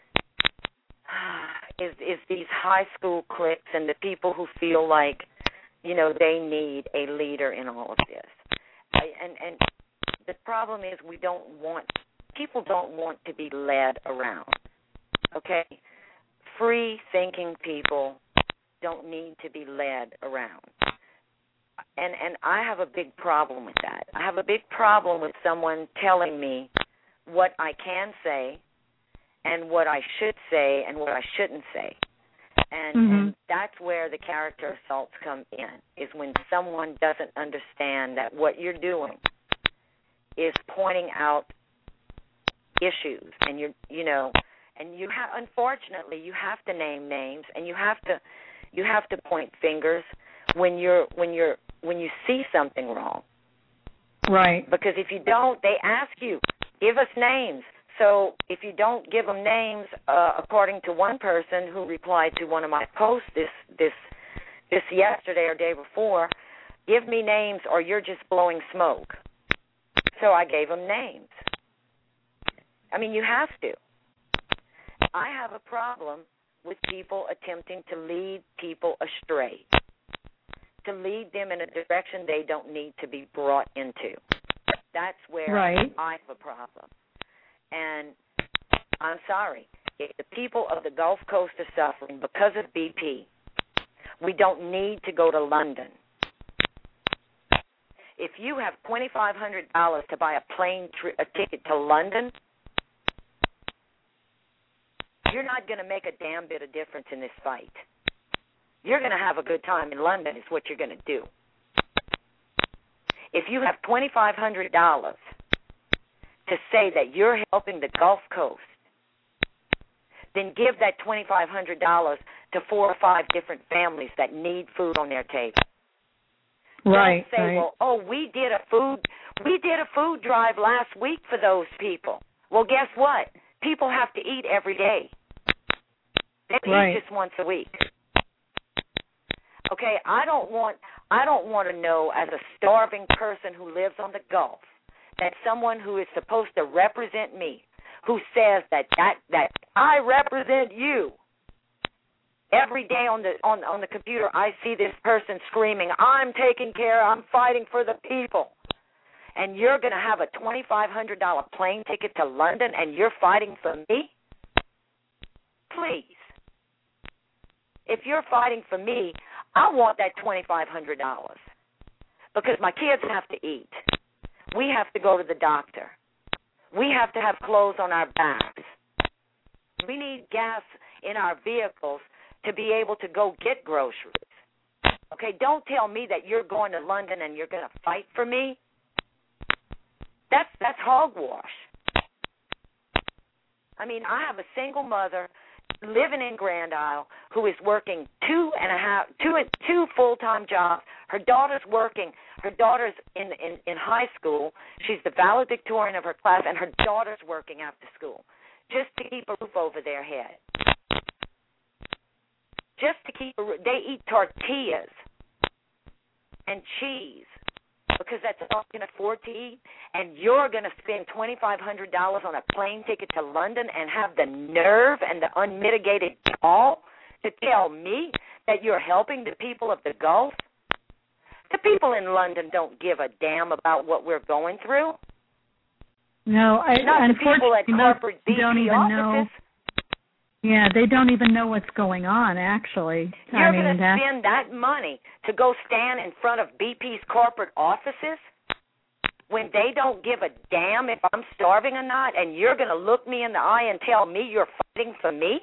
these high school cliques and the people who feel like, they need a leader in all of this. And the problem is people don't want to be led around, okay? Free-thinking people don't need to be led around. And I have a big problem with that. I have a big problem with someone telling me what I can say and what I should say and what I shouldn't say. And that's where the character assaults come in, is when someone doesn't understand that what you're doing is pointing out issues, and unfortunately you have to name names, and you have to point fingers when you see something wrong. Right. Because if you don't, they ask you, give us names. So if you don't give them names, according to one person who replied to one of my posts this yesterday or day before, give me names or you're just blowing smoke. So I gave them names. I mean, you have to. I have a problem with people attempting to lead people astray, to lead them in a direction they don't need to be brought into. That's where I have a problem. And I'm sorry, if the people of the Gulf Coast are suffering because of BP, we don't need to go to London. If you have $2,500 to buy a ticket to London, you're not going to make a damn bit of difference in this fight. You're going to have a good time in London is what you're going to do. If you have $2,500 to say that you're helping the Gulf Coast, then give that $2,500 to 4 or 5 different families that need food on their table. Right. Don't say, well, we did a food drive last week for those people. Well, guess what? People have to eat every day. They eat just once a week. Okay, I don't want to know, as a starving person who lives on the Gulf, that someone who is supposed to represent me, who says that I represent you. Every day on the computer, I see this person screaming, I'm taking care, I'm fighting for the people. And you're going to have a $2,500 plane ticket to London and you're fighting for me? Please. If you're fighting for me, I want that $2,500 because my kids have to eat. We have to go to the doctor. We have to have clothes on our backs. We need gas in our vehicles to be able to go get groceries. Okay, don't tell me that you're going to London and you're going to fight for me. That's hogwash. I mean, I have a single mother living in Grand Isle who is working two full-time jobs. Her daughter's working. Her daughter's in high school. She's the valedictorian of her class, and her daughter's working after school. just to keep a roof over their head. Just to keep they eat tortillas and cheese because that's all you can afford to eat, and you're going to spend $2,500 on a plane ticket to London and have the nerve and the unmitigated gall to tell me that you're helping the people of the Gulf? The people in London don't give a damn about what we're going through. No, not the people at corporate BP don't even offices. Know. Yeah, they don't even know what's going on, actually. You're going to spend that money to go stand in front of BP's corporate offices when they don't give a damn if I'm starving or not, and you're going to look me in the eye and tell me you're fighting for me?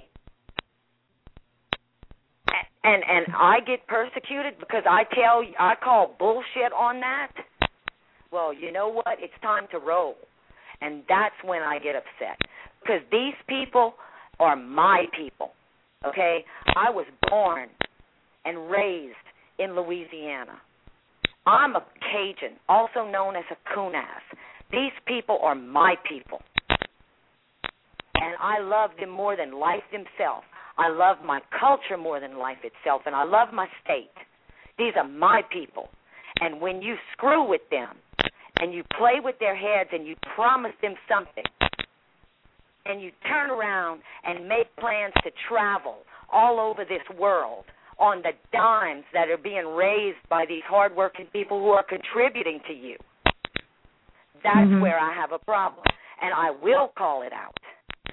And I get persecuted because I call bullshit on that? Well, you know what? It's time to roll. And that's when I get upset. Because these people are my people, okay? I was born and raised in Louisiana. I'm a Cajun, also known as a Kunas. These people are my people. And I love them more than life themselves. I love my culture more than life itself, and I love my state. These are my people. And when you screw with them and you play with their heads and you promise them something and you turn around and make plans to travel all over this world on the dimes that are being raised by these hardworking people who are contributing to you, that's where I have a problem, and I will call it out.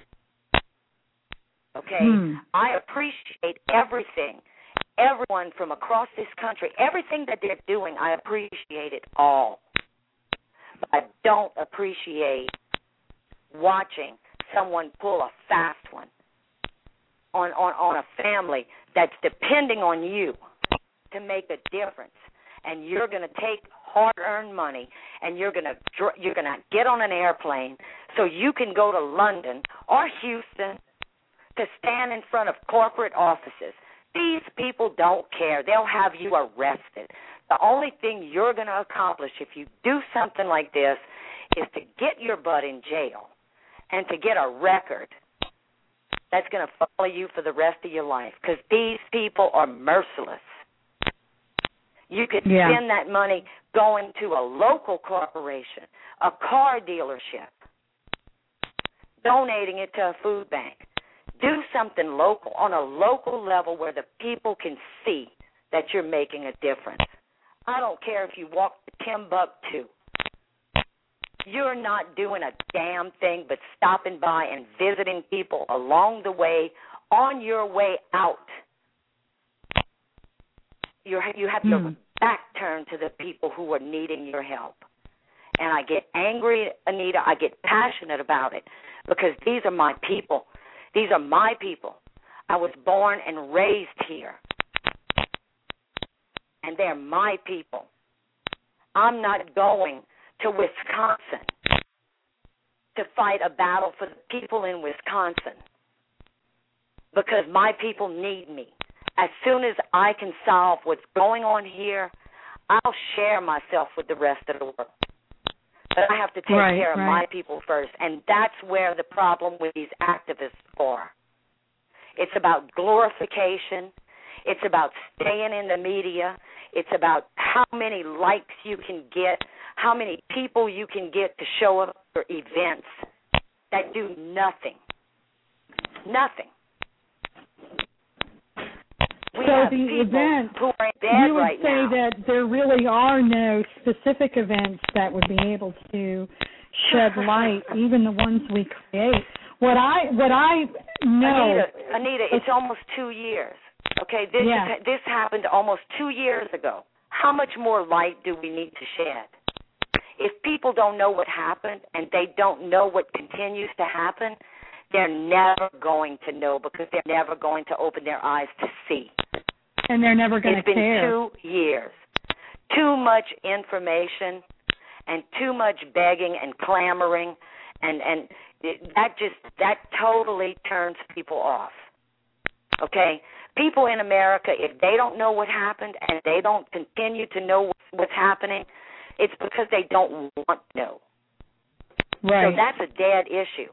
Okay? I appreciate everything, everyone from across this country, everything that they're doing, I appreciate it all. But I don't appreciate watching someone pull a fast one on a family that's depending on you to make a difference. And you're going to take hard-earned money and you're going to get on an airplane so you can go to London or Houston to stand in front of corporate offices. These people don't care. They'll have you arrested. The only thing you're going to accomplish if you do something like this is to get your butt in jail and to get a record that's going to follow you for the rest of your life, because these people are merciless. You could spend that money going to a local corporation, a car dealership, donating it to a food bank. Do something local, on a local level where the people can see that you're making a difference. I don't care if you walk to Timbuktu. You're not doing a damn thing but stopping by and visiting people along the way, on your way out. You have your back turned to the people who are needing your help. And I get angry, Anita. I get passionate about it because these are my people. These are my people. I was born and raised here. And they're my people. I'm not going to Wisconsin to fight a battle for the people in Wisconsin because my people need me. As soon as I can solve what's going on here, I'll share myself with the rest of the world. But I have to take care of my people first, and that's where the problem with these activists are. It's about glorification. It's about staying in the media. It's about how many likes you can get, how many people you can get to show up for events that do nothing. Nothing. We have the events, who are in bed right now. You would say that there really are no specific events that would be able to shed light, even the ones we create. What I know, Anita, it's almost 2 years. Okay, this happened almost 2 years ago. How much more light do we need to shed? If people don't know what happened and they don't know what continues to happen, they're never going to know because they're never going to open their eyes to see. And they're never going to care. It's been 2 years. Too much information and too much begging and clamoring, and that totally turns people off. Okay? People in America, if they don't know what happened and they don't continue to know what's happening, it's because they don't want to know. Right. So that's a dead issue.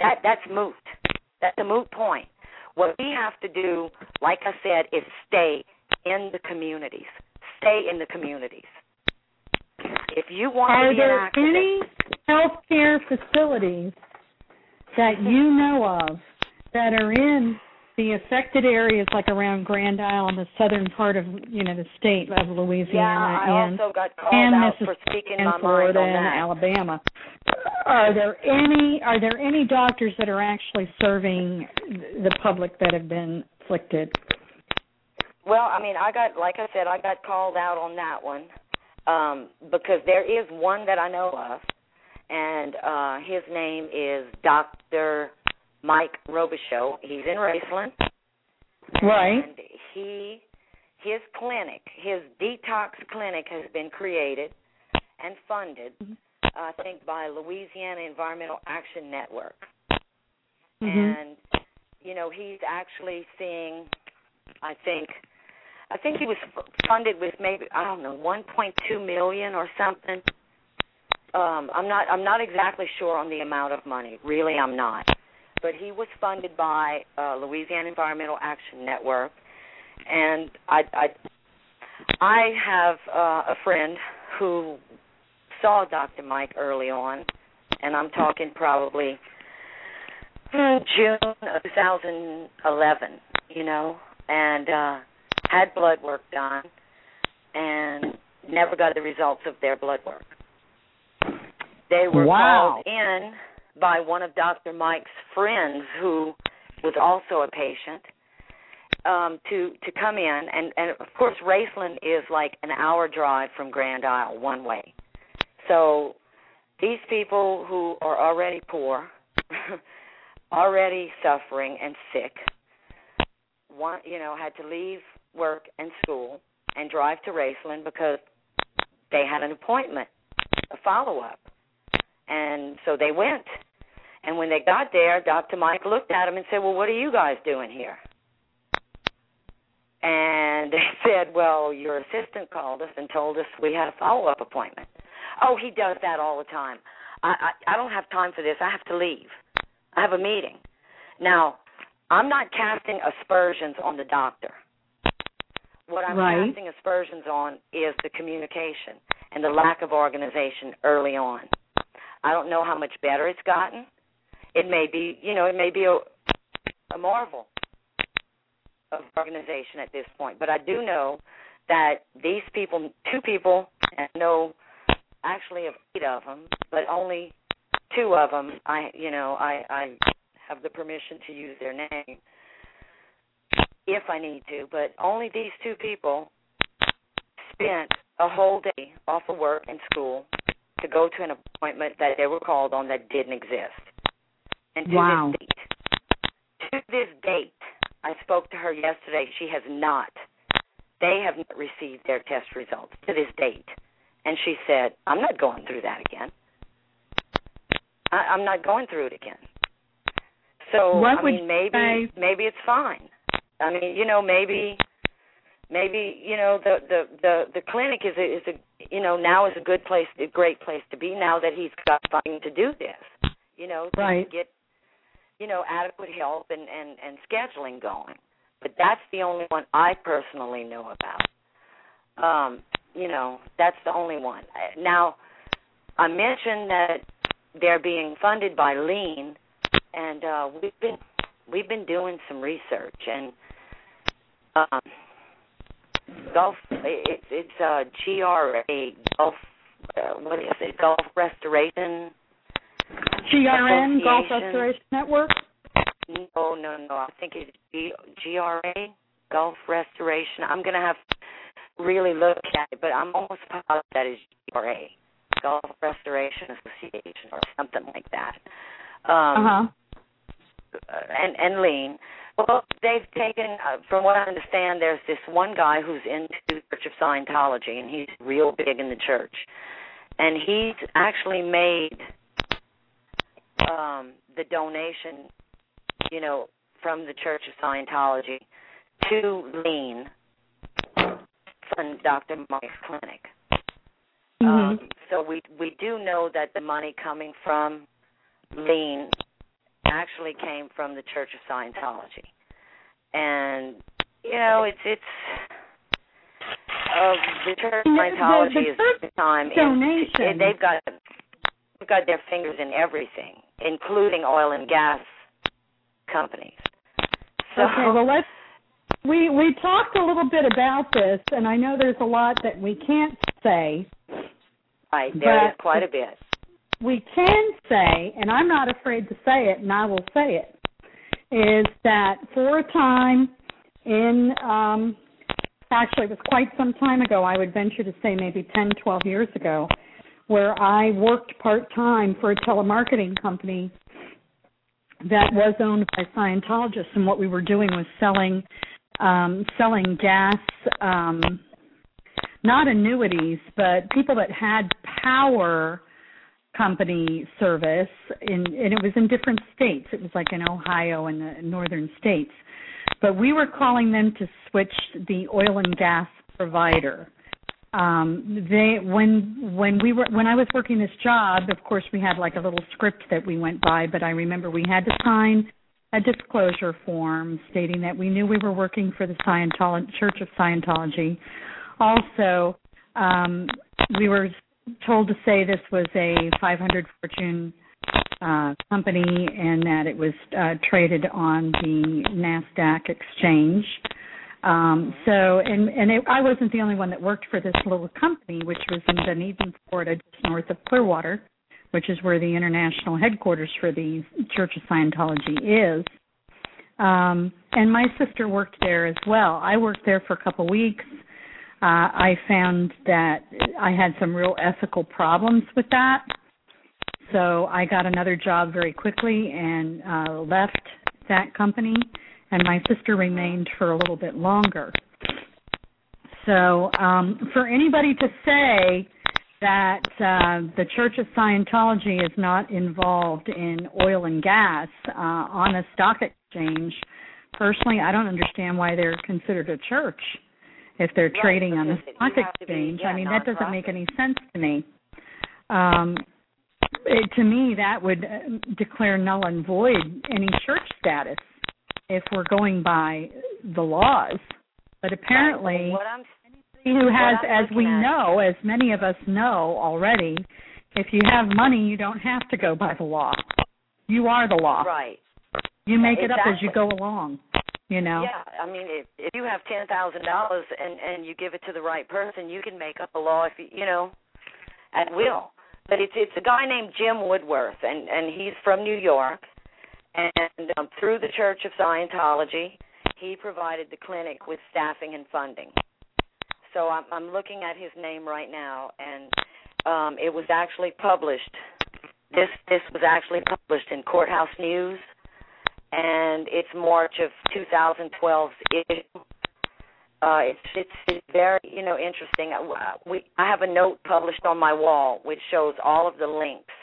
that's moot. That's a moot point. What we have to do, like I said, is stay in the communities. Stay in the communities. If you want to be an activist. Are there any healthcare facilities that you know of that are in the affected areas, like around Grand Isle and the southern part of, the state of Louisiana, I also got called out for speaking my mind on that. And Alabama? Are there any doctors that are actually serving the public that have been afflicted? Well, I mean, I got called out on that one because there is one that I know of, and his name is Dr. Mike Robichaux. He's in Raceland. Right. And his clinic, his detox clinic, has been created and funded, I think, by Louisiana Environmental Action Network. And, he's actually seeing, I think he was funded with maybe, I don't know, $1.2 million or something. I'm not exactly sure on the amount of money. Really, I'm not. But he was funded by Louisiana Environmental Action Network, and I have a friend who saw Dr. Mike early on, and I'm talking probably June of 2011, and had blood work done and never got the results of their blood work. They were called in by one of Dr. Mike's friends, who was also a patient, to come in. And of course, Raceland is like an hour drive from Grand Isle one way. So these people who are already poor, already suffering and sick, had to leave work and school and drive to Raceland because they had an appointment, a follow-up. And so they went. And when they got there, Dr. Mike looked at them and said, well, what are you guys doing here? And they said, well, your assistant called us and told us we had a follow-up appointment. Oh, he does that all the time. I don't have time for this. I have to leave. I have a meeting. Now, I'm not casting aspersions on the doctor. What I'm casting aspersions on is the communication and the lack of organization early on. I don't know how much better it's gotten. It may be, a marvel of organization at this point. But I do know that these people, 2 people, and I know actually of 8 of them, but only 2 of them, I have the permission to use their name if I need to. But only these 2 people spent a whole day off of work and school to go to an appointment that they were called on that didn't exist. And to this date, I spoke to her yesterday, they have not received their test results to this date. And she said, I'm not going through that again. I'm not going through it again. So, maybe it's fine. I mean, maybe the clinic is now is a good place, a great place to be now that he's got funding to do this. To get adequate help and scheduling going. But that's the only one I personally know about. That's the only one. Now, I mentioned that they're being funded by Lean, and we've been doing some research, and Gulf, it's GRA, Gulf, what is it, Gulf Restoration GRN, Gulf Restoration Network? No. I think it's GRA, Gulf Restoration. I'm going to have to really look at it, but I'm almost positive that is GRA, Gulf Restoration Association, or something like that. And Lean. Well, they've taken, from what I understand, there's this one guy who's into the Church of Scientology, and he's real big in the church. And he's actually made the donation, from the Church of Scientology to Lean from Dr. Mike's clinic. So we do know that the money coming from Lean actually came from the Church of Scientology. And, you know, it's the Church of Scientology is big time. They've got their fingers in everything, including oil and gas companies. So, okay, well, we talked a little bit about this, and I know there's a lot that we can't say. Right, there is quite a bit. We can say, and I'm not afraid to say it, and I will say it, is that for a time actually it was quite some time ago, I would venture to say maybe 10, 12 years ago, where I worked part-time for a telemarketing company that was owned by Scientologists, and what we were doing was selling gas, not annuities, but people that had power company service, and it was in different states. It was like in Ohio and the northern states. But we were calling them to switch the oil and gas provider. When I was working this job, of course, we had like a little script that we went by, but I remember we had to sign a disclosure form stating that we knew we were working for the Church of Scientology. Also, we were told to say this was a 500 Fortune company and that it was traded on the NASDAQ exchange. I wasn't the only one that worked for this little company, which was in Dunedin, Florida, just north of Clearwater, which is where the international headquarters for the Church of Scientology is. And my sister worked there as well. I worked there for a couple weeks. I found that I had some real ethical problems with that. So I got another job very quickly and left that company, and my sister remained for a little bit longer. So for anybody to say that the Church of Scientology is not involved in oil and gas on a stock exchange, personally, I don't understand why they're considered a church if they're trading on the stock exchange. I mean, that doesn't make any sense to me. To me, that would declare null and void any church status if we're going by the laws. But apparently, who has, as we know, as many of us know already, if you have money, you don't have to go by the law. You are the law. Right. You make it up as you go along, you know. Yeah, I mean, if you have $10,000 and you give it to the right person, you can make up a law, if you know, at will. But it's a guy named Jim Woodworth, and he's from New York. And through the Church of Scientology, he provided the clinic with staffing and funding. So I'm looking at his name right now, and it was actually published. This was actually published in Courthouse News, and it's March of 2012's issue. It's very, interesting. I have a note published on my wall which shows all of the links,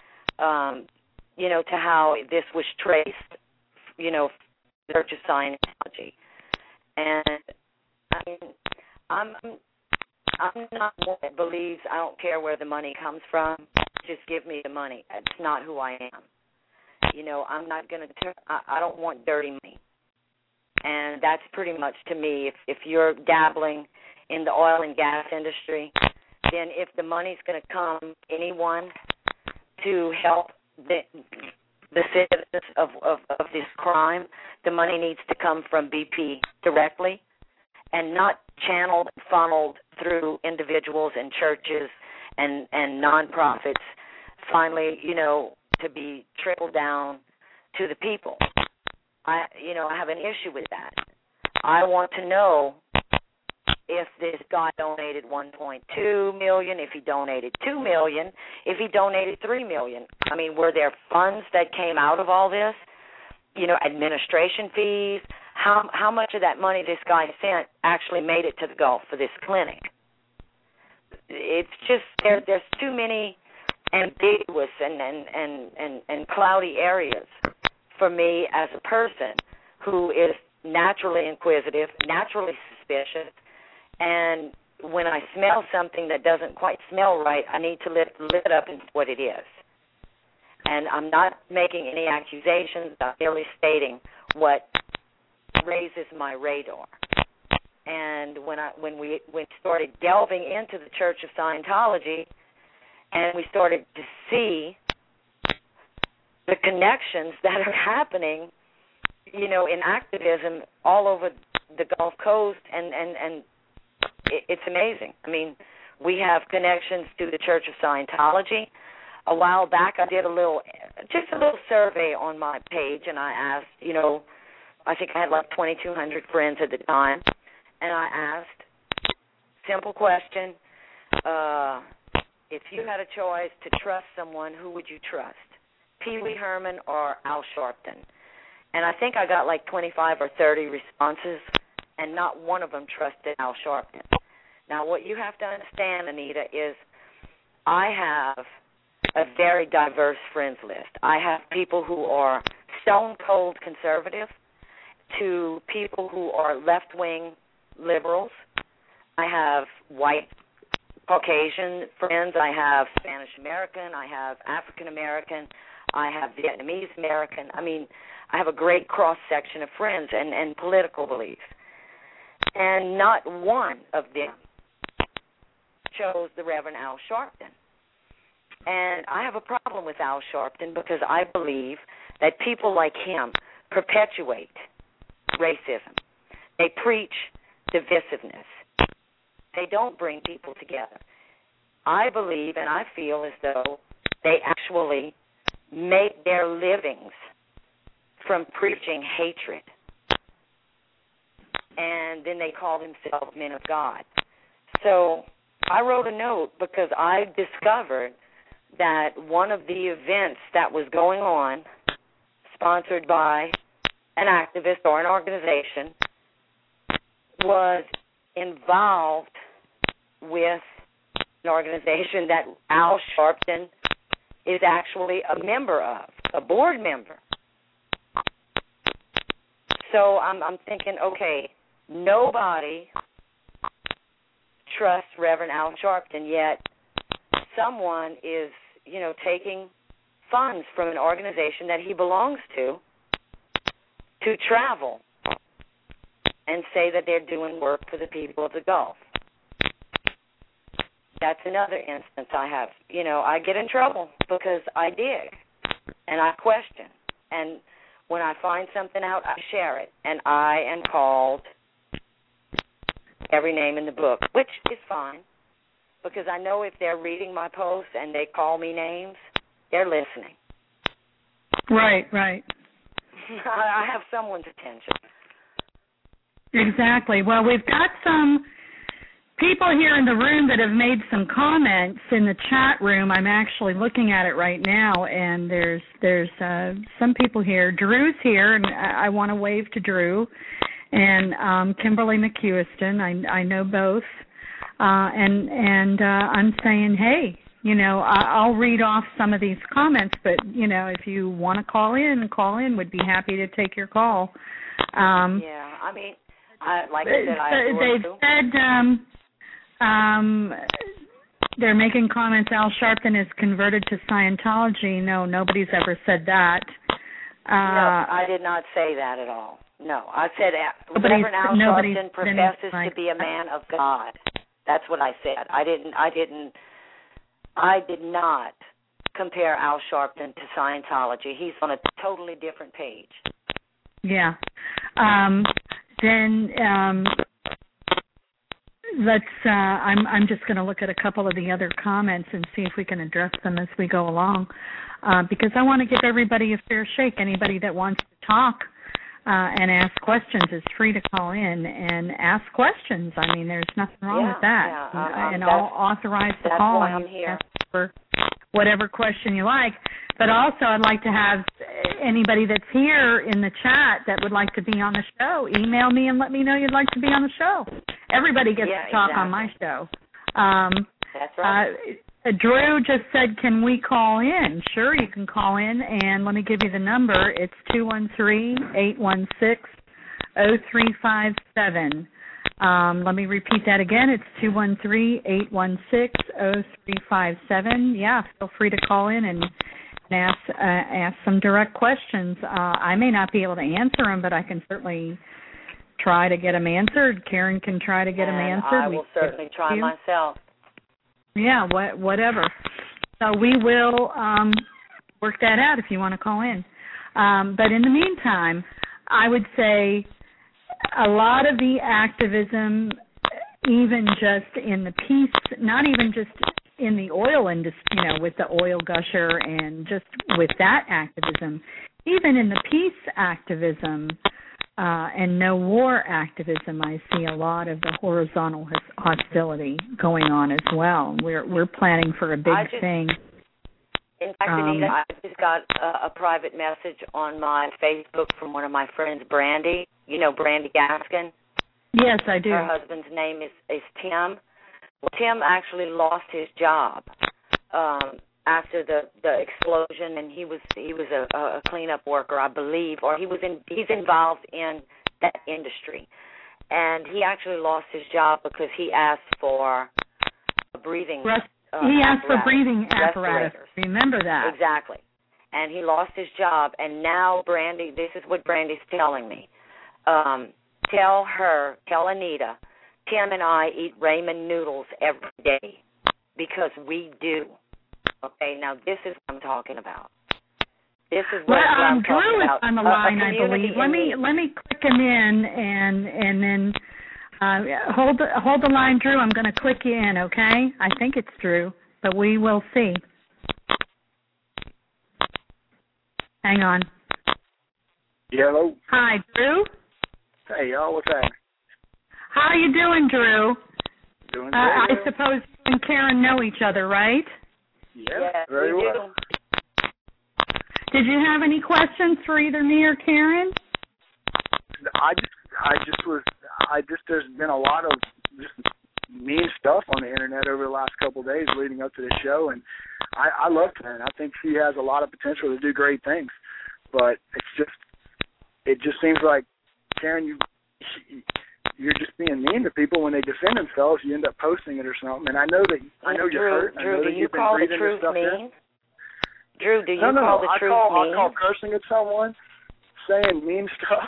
to how this was traced, the Church of Scientology. And I mean, I'm not one that believes I don't care where the money comes from. Just give me the money. That's not who I am. I'm not going to. I don't want dirty money. And that's pretty much, to me, if you're dabbling in the oil and gas industry, then if the money's going to come anyone to help the citizens of this crime, the money needs to come from BP directly and not channeled and funneled through individuals and churches and nonprofits, finally, to be trickled down to the people. I have an issue with that. I want to know if this guy donated $1.2 million, if he donated $2 million, if he donated $3 million. I mean, were there funds that came out of all this? Administration fees. How much of that money this guy sent actually made it to the Gulf for this clinic? It's just there's too many ambiguous and cloudy areas for me as a person who is naturally inquisitive, naturally suspicious, and when I smell something that doesn't quite smell right, I need to lift it up into what it is. And I'm not making any accusations. I'm merely stating what raises my radar. And when we started delving into the Church of Scientology, and we started to see the connections that are happening, you know, in activism all over the Gulf Coast, and it's amazing. I mean, we have connections to the Church of Scientology. A while back, I did a little survey on my page, and I asked, you know, I think I had like 2,200 friends at the time, and I asked, simple question, if you had a choice to trust someone, who would you trust, Pee Wee Herman or Al Sharpton? And I think I got like 25 or 30 responses, and not one of them trusted Al Sharpton. Now, what you have to understand, Anita, is I have a very diverse friends list. I have people who are stone-cold conservative to people who are left-wing liberals. I have white Caucasian friends. I have Spanish American. I have African American. I have Vietnamese American. I mean, I have a great cross-section of friends and political beliefs. And not one of them chose the Reverend Al Sharpton. And I have a problem with Al Sharpton because I believe that people like him perpetuate racism. They preach divisiveness. They don't bring people together. I believe and I feel as though they actually make their livings from preaching hatred. And then they call themselves men of God. So I wrote a note because I discovered that one of the events that was going on, sponsored by an activist or an organization, was involved with an organization that Al Sharpton is actually a member of, a board member. So I'm thinking, okay, nobody trusts Reverend Al Sharpton, yet someone is, you know, taking funds from an organization that he belongs to travel and say that they're doing work for the people of the Gulf. That's another instance I have. You know, I get in trouble because I dig and I question. And when I find something out, I share it. And I am called every name in the book, which is fine, because I know if they're reading my posts and they call me names, they're listening. Right, right. I have someone's attention. Exactly. Well, we've got some people here in the room that have made some comments in the chat room. I'm actually looking at it right now, and there's some people here. Drew's here, and I want to wave to Drew. And Kimberly McHuston, I know both. And I'm saying, hey, you know, I'll read off some of these comments, but, you know, if you want to call in, would be happy to take your call. Yeah, I mean, like I said, they've said they're making comments, Al Sharpton is converted to Scientology. No, nobody's ever said that. No, I did not say that at all. No, I said Reverend Al Sharpton professes to be a man of God. That's what I said. I did not compare Al Sharpton to Scientology. He's on a totally different page. Yeah. Then let's. I'm just going to look at a couple of the other comments and see if we can address them as we go along, because I want to give everybody a fair shake. Anybody that wants to talk and ask questions is free to call in and ask questions. I mean, there's nothing wrong with that. Yeah, and I'll authorize the call. Why I'm here. Ask for whatever question you like. But also, I'd like to have anybody that's here in the chat that would like to be on the show, email me and let me know you'd like to be on the show. Everybody gets to talk on my show. That's right. Drew just said, can we call in? Sure, you can call in, and let me give you the number. It's 213-816-0357. Let me repeat that again. It's 213-816-0357. Yeah, feel free to call in and ask some direct questions. I may not be able to answer them, but I can certainly try to get them answered. Karen can try to get them answered. I will certainly try myself. Yeah, whatever. So we will work that out if you want to call in. But in the meantime, I would say a lot of the activism, even just in the peace, not even just in the oil industry, with the oil gusher and just with that activism, even in the peace activism and no war activism, I see a lot of the horizontal hostility going on as well. We're planning for a big thing. In fact, Anita, I just got a private message on my Facebook from one of my friends, Brandy. You know Brandy Gaskin? Yes, I do. Her husband's name is Tim. Well, Tim actually lost his job after the explosion, and he was a cleanup worker, I believe, or he's involved in that industry. And he actually lost his job because he asked for a breathing he asked for breathing apparatus. Remember that. Exactly. And he lost his job, and now Brandy, this is what Brandy's telling me. Tell Anita, Tim and I eat ramen noodles every day because we do. Okay, now this is what I'm talking about. This is what I'm talking about. Drew is on the line, I believe. Let me click him in and then hold the line, Drew. I'm going to click you in, okay? I think it's Drew, but we will see. Hang on. Yeah, hello. Hi, Drew. Hey, y'all. What's happening? How you doing, Drew? Doing good. I suppose you and Karen know each other, right? Yeah, very well. Did you have any questions for either me or Karen? There's been a lot of just mean stuff on the internet over the last couple of days leading up to this show, and I love Karen. I think she has a lot of potential to do great things, but it just seems like, Karen, you're just being mean to people when they defend themselves. You end up posting it or something, and I know you're hurt. Drew, do you call the truth mean? Drew, do you call the truth mean? I call cursing at someone, saying mean stuff.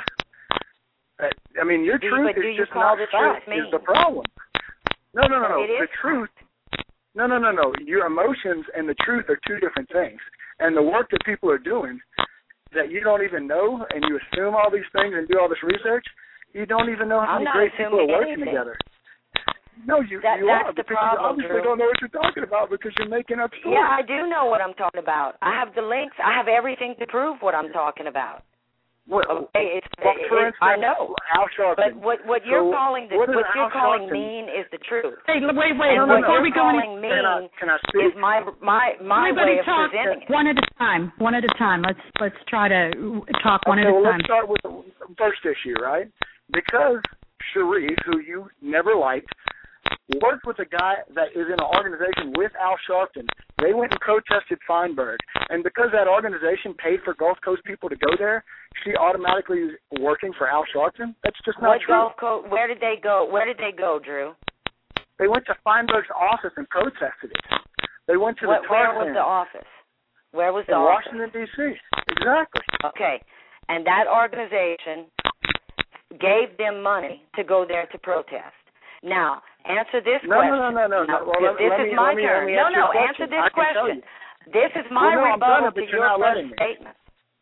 I mean, your truth is just not fact is the problem. No. The truth. No. Your emotions and the truth are two different things. And the work that people are doing that you don't even know, and you assume all these things and do all this research, you don't even know how many great people are working together. No, you are, because you obviously don't know what you're talking about because you're making up stories. Yeah, I do know what I'm talking about. I have the links. I have everything to prove what I'm talking about. Well, okay, for instance, I know. Al Sharpton. But what you're calling mean is the truth. Hey, wait. Before we go any mean can I speak? is my way of presenting it. One at a time. Let's try to talk one at a time. Let's start with the first issue, right? Because Sharif, who you never liked, worked with a guy that is in an organization with Al Sharpton. They went and protested Feinberg. And because that organization paid for Gulf Coast people to go there, she automatically is working for Al Sharpton? That's just not true. Gulf Coast, where did they go? Drew? They went to Feinberg's office and protested it. They went to the Where was the office? Where was the office? In Washington, D.C. Exactly. Okay. And that organization gave them money to go there to protest. Now, answer this question. No. This is my turn. Answer this question. This is my rebuttal to your first statement.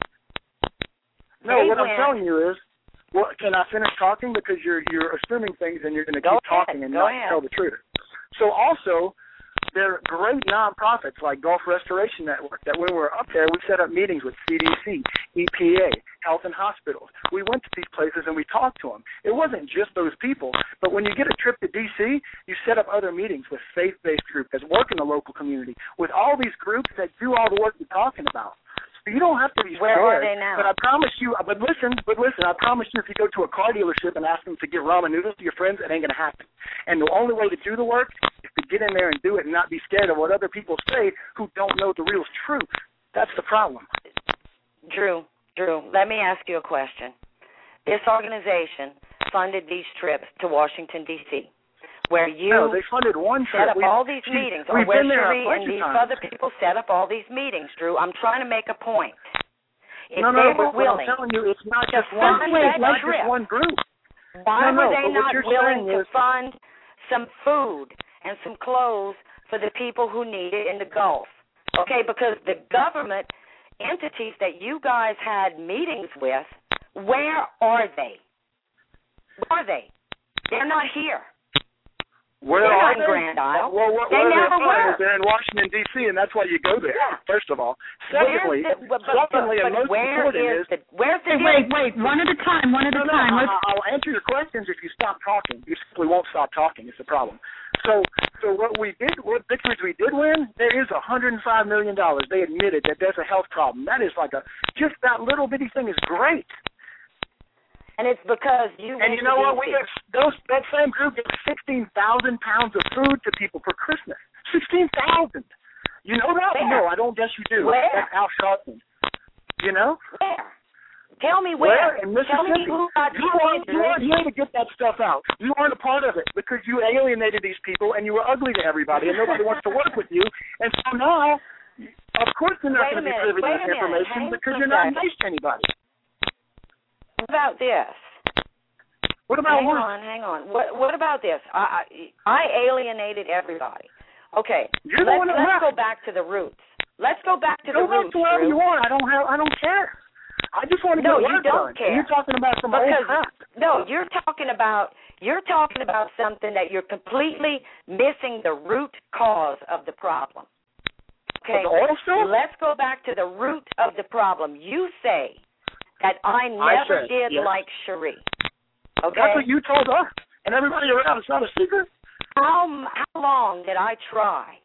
No, what I'm telling you is, can I finish talking? Because you're assuming things and you're going to keep talking and not tell the truth. So also, there are great nonprofits like Gulf Restoration Network that when we were up there, we set up meetings with CDC, EPA, Health and Hospitals. We went to these places and we talked to them. It wasn't just those people, but when you get a trip to D.C., you set up other meetings with faith-based groups that work in the local community, with all these groups that do all the work you're talking about. So you don't have to be scared. Where are they now? But I promise you, but listen, I promise you if you go to a car dealership and ask them to give ramen noodles to your friends, it ain't going to happen. And the only way to do the work is to get in there and do it and not be scared of what other people say who don't know the real truth. That's the problem. Drew, let me ask you a question. This organization funded these trips to Washington, D.C. where you they funded one set trip. up all these meetings, or where Cherie and these other people set up all these meetings, Drew. I'm trying to make a point. If no, they were but willing, I'm telling you, it's not to just one. fund It's not trip, just one group. Why were they not willing to is, fund some food and some clothes for the people who need it in the Gulf? Okay, because the government entities that you guys had meetings with, where are they? Where are they? They're not here. Where They're are not in Grand Isle. Well, they never were. They're in Washington, D.C., and that's why you go there, first of all. Secondly, and most important is... Wait, one at a time, I'll answer your questions if you stop talking. You simply won't stop talking. It's a problem. So what victories we did win, there is $105 million. They admitted that there's a health problem. That is just that little bitty thing is great. And it's because you. And you know what? That same group gets 16,000 pounds of food to people for Christmas. 16,000. You know that? Where? No, I don't guess you do. Where? That's Al Sharpton. You know? Where? Tell me where. In Mississippi. Tell me who got you weren't here to get that stuff out. You weren't a part of it because you alienated these people and you were ugly to everybody and nobody wants to work with you. And so now, of course, they're not going to be privy to this information because you're not nice to anybody. What about this? What about Hang on. What about this? I alienated everybody. Okay. You're the one that let's go back to the roots. Let's go back to the roots. Go back to wherever you want. I don't care. I just want to get work done. Care. You're talking about some old crap. No, you're talking about something that you're completely missing the root cause of the problem. Okay. The oil spill? Let's go back to the root of the problem. You say that I never did like Cherie. Okay? That's what you told us and everybody around. It's not a secret. How long did I try?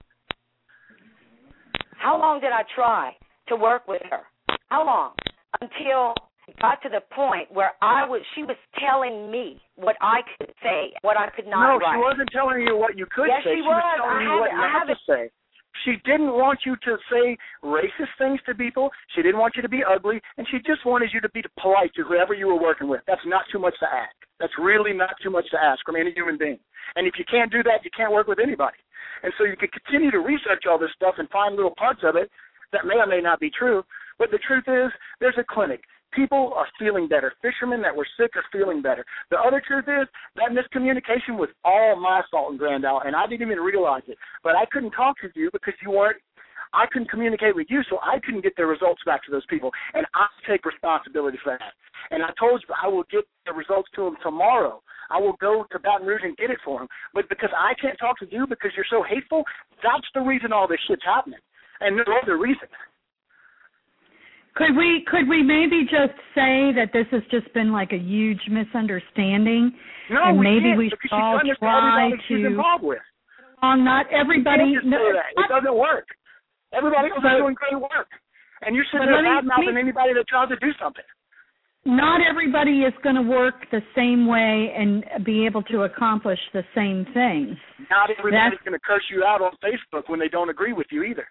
How long did I try to work with her? How long? Until it got to the point where she was telling me what I could say, what I could not write. No, she wasn't telling you what you could say. She was telling you what not to say. She didn't want you to say racist things to people. She didn't want you to be ugly, and she just wanted you to be polite to whoever you were working with. That's not too much to ask. That's really not too much to ask from any human being. And if you can't do that, you can't work with anybody. And so you could continue to research all this stuff and find little parts of it that may or may not be true. But the truth is, there's a clinic. People are feeling better. Fishermen that were sick are feeling better. The other truth is that miscommunication was all my fault in Grand Isle, and I didn't even realize it. But I couldn't talk to you because I couldn't communicate with you, so I couldn't get the results back to those people. And I take responsibility for that. And I told you I will get the results to them tomorrow. I will go to Baton Rouge and get it for them. But because I can't talk to you because you're so hateful, that's the reason all this shit's happening. And no other reason. Could we maybe just say that this has just been like a huge misunderstanding? No, and maybe we should all try to. She's involved with. Not everybody. You can't just say that. It doesn't work. Everybody else is doing great work, and you're sitting there bad-mouthing anybody that tries to do something. Not everybody is going to work the same way and be able to accomplish the same things. Not everybody's going to curse you out on Facebook when they don't agree with you either.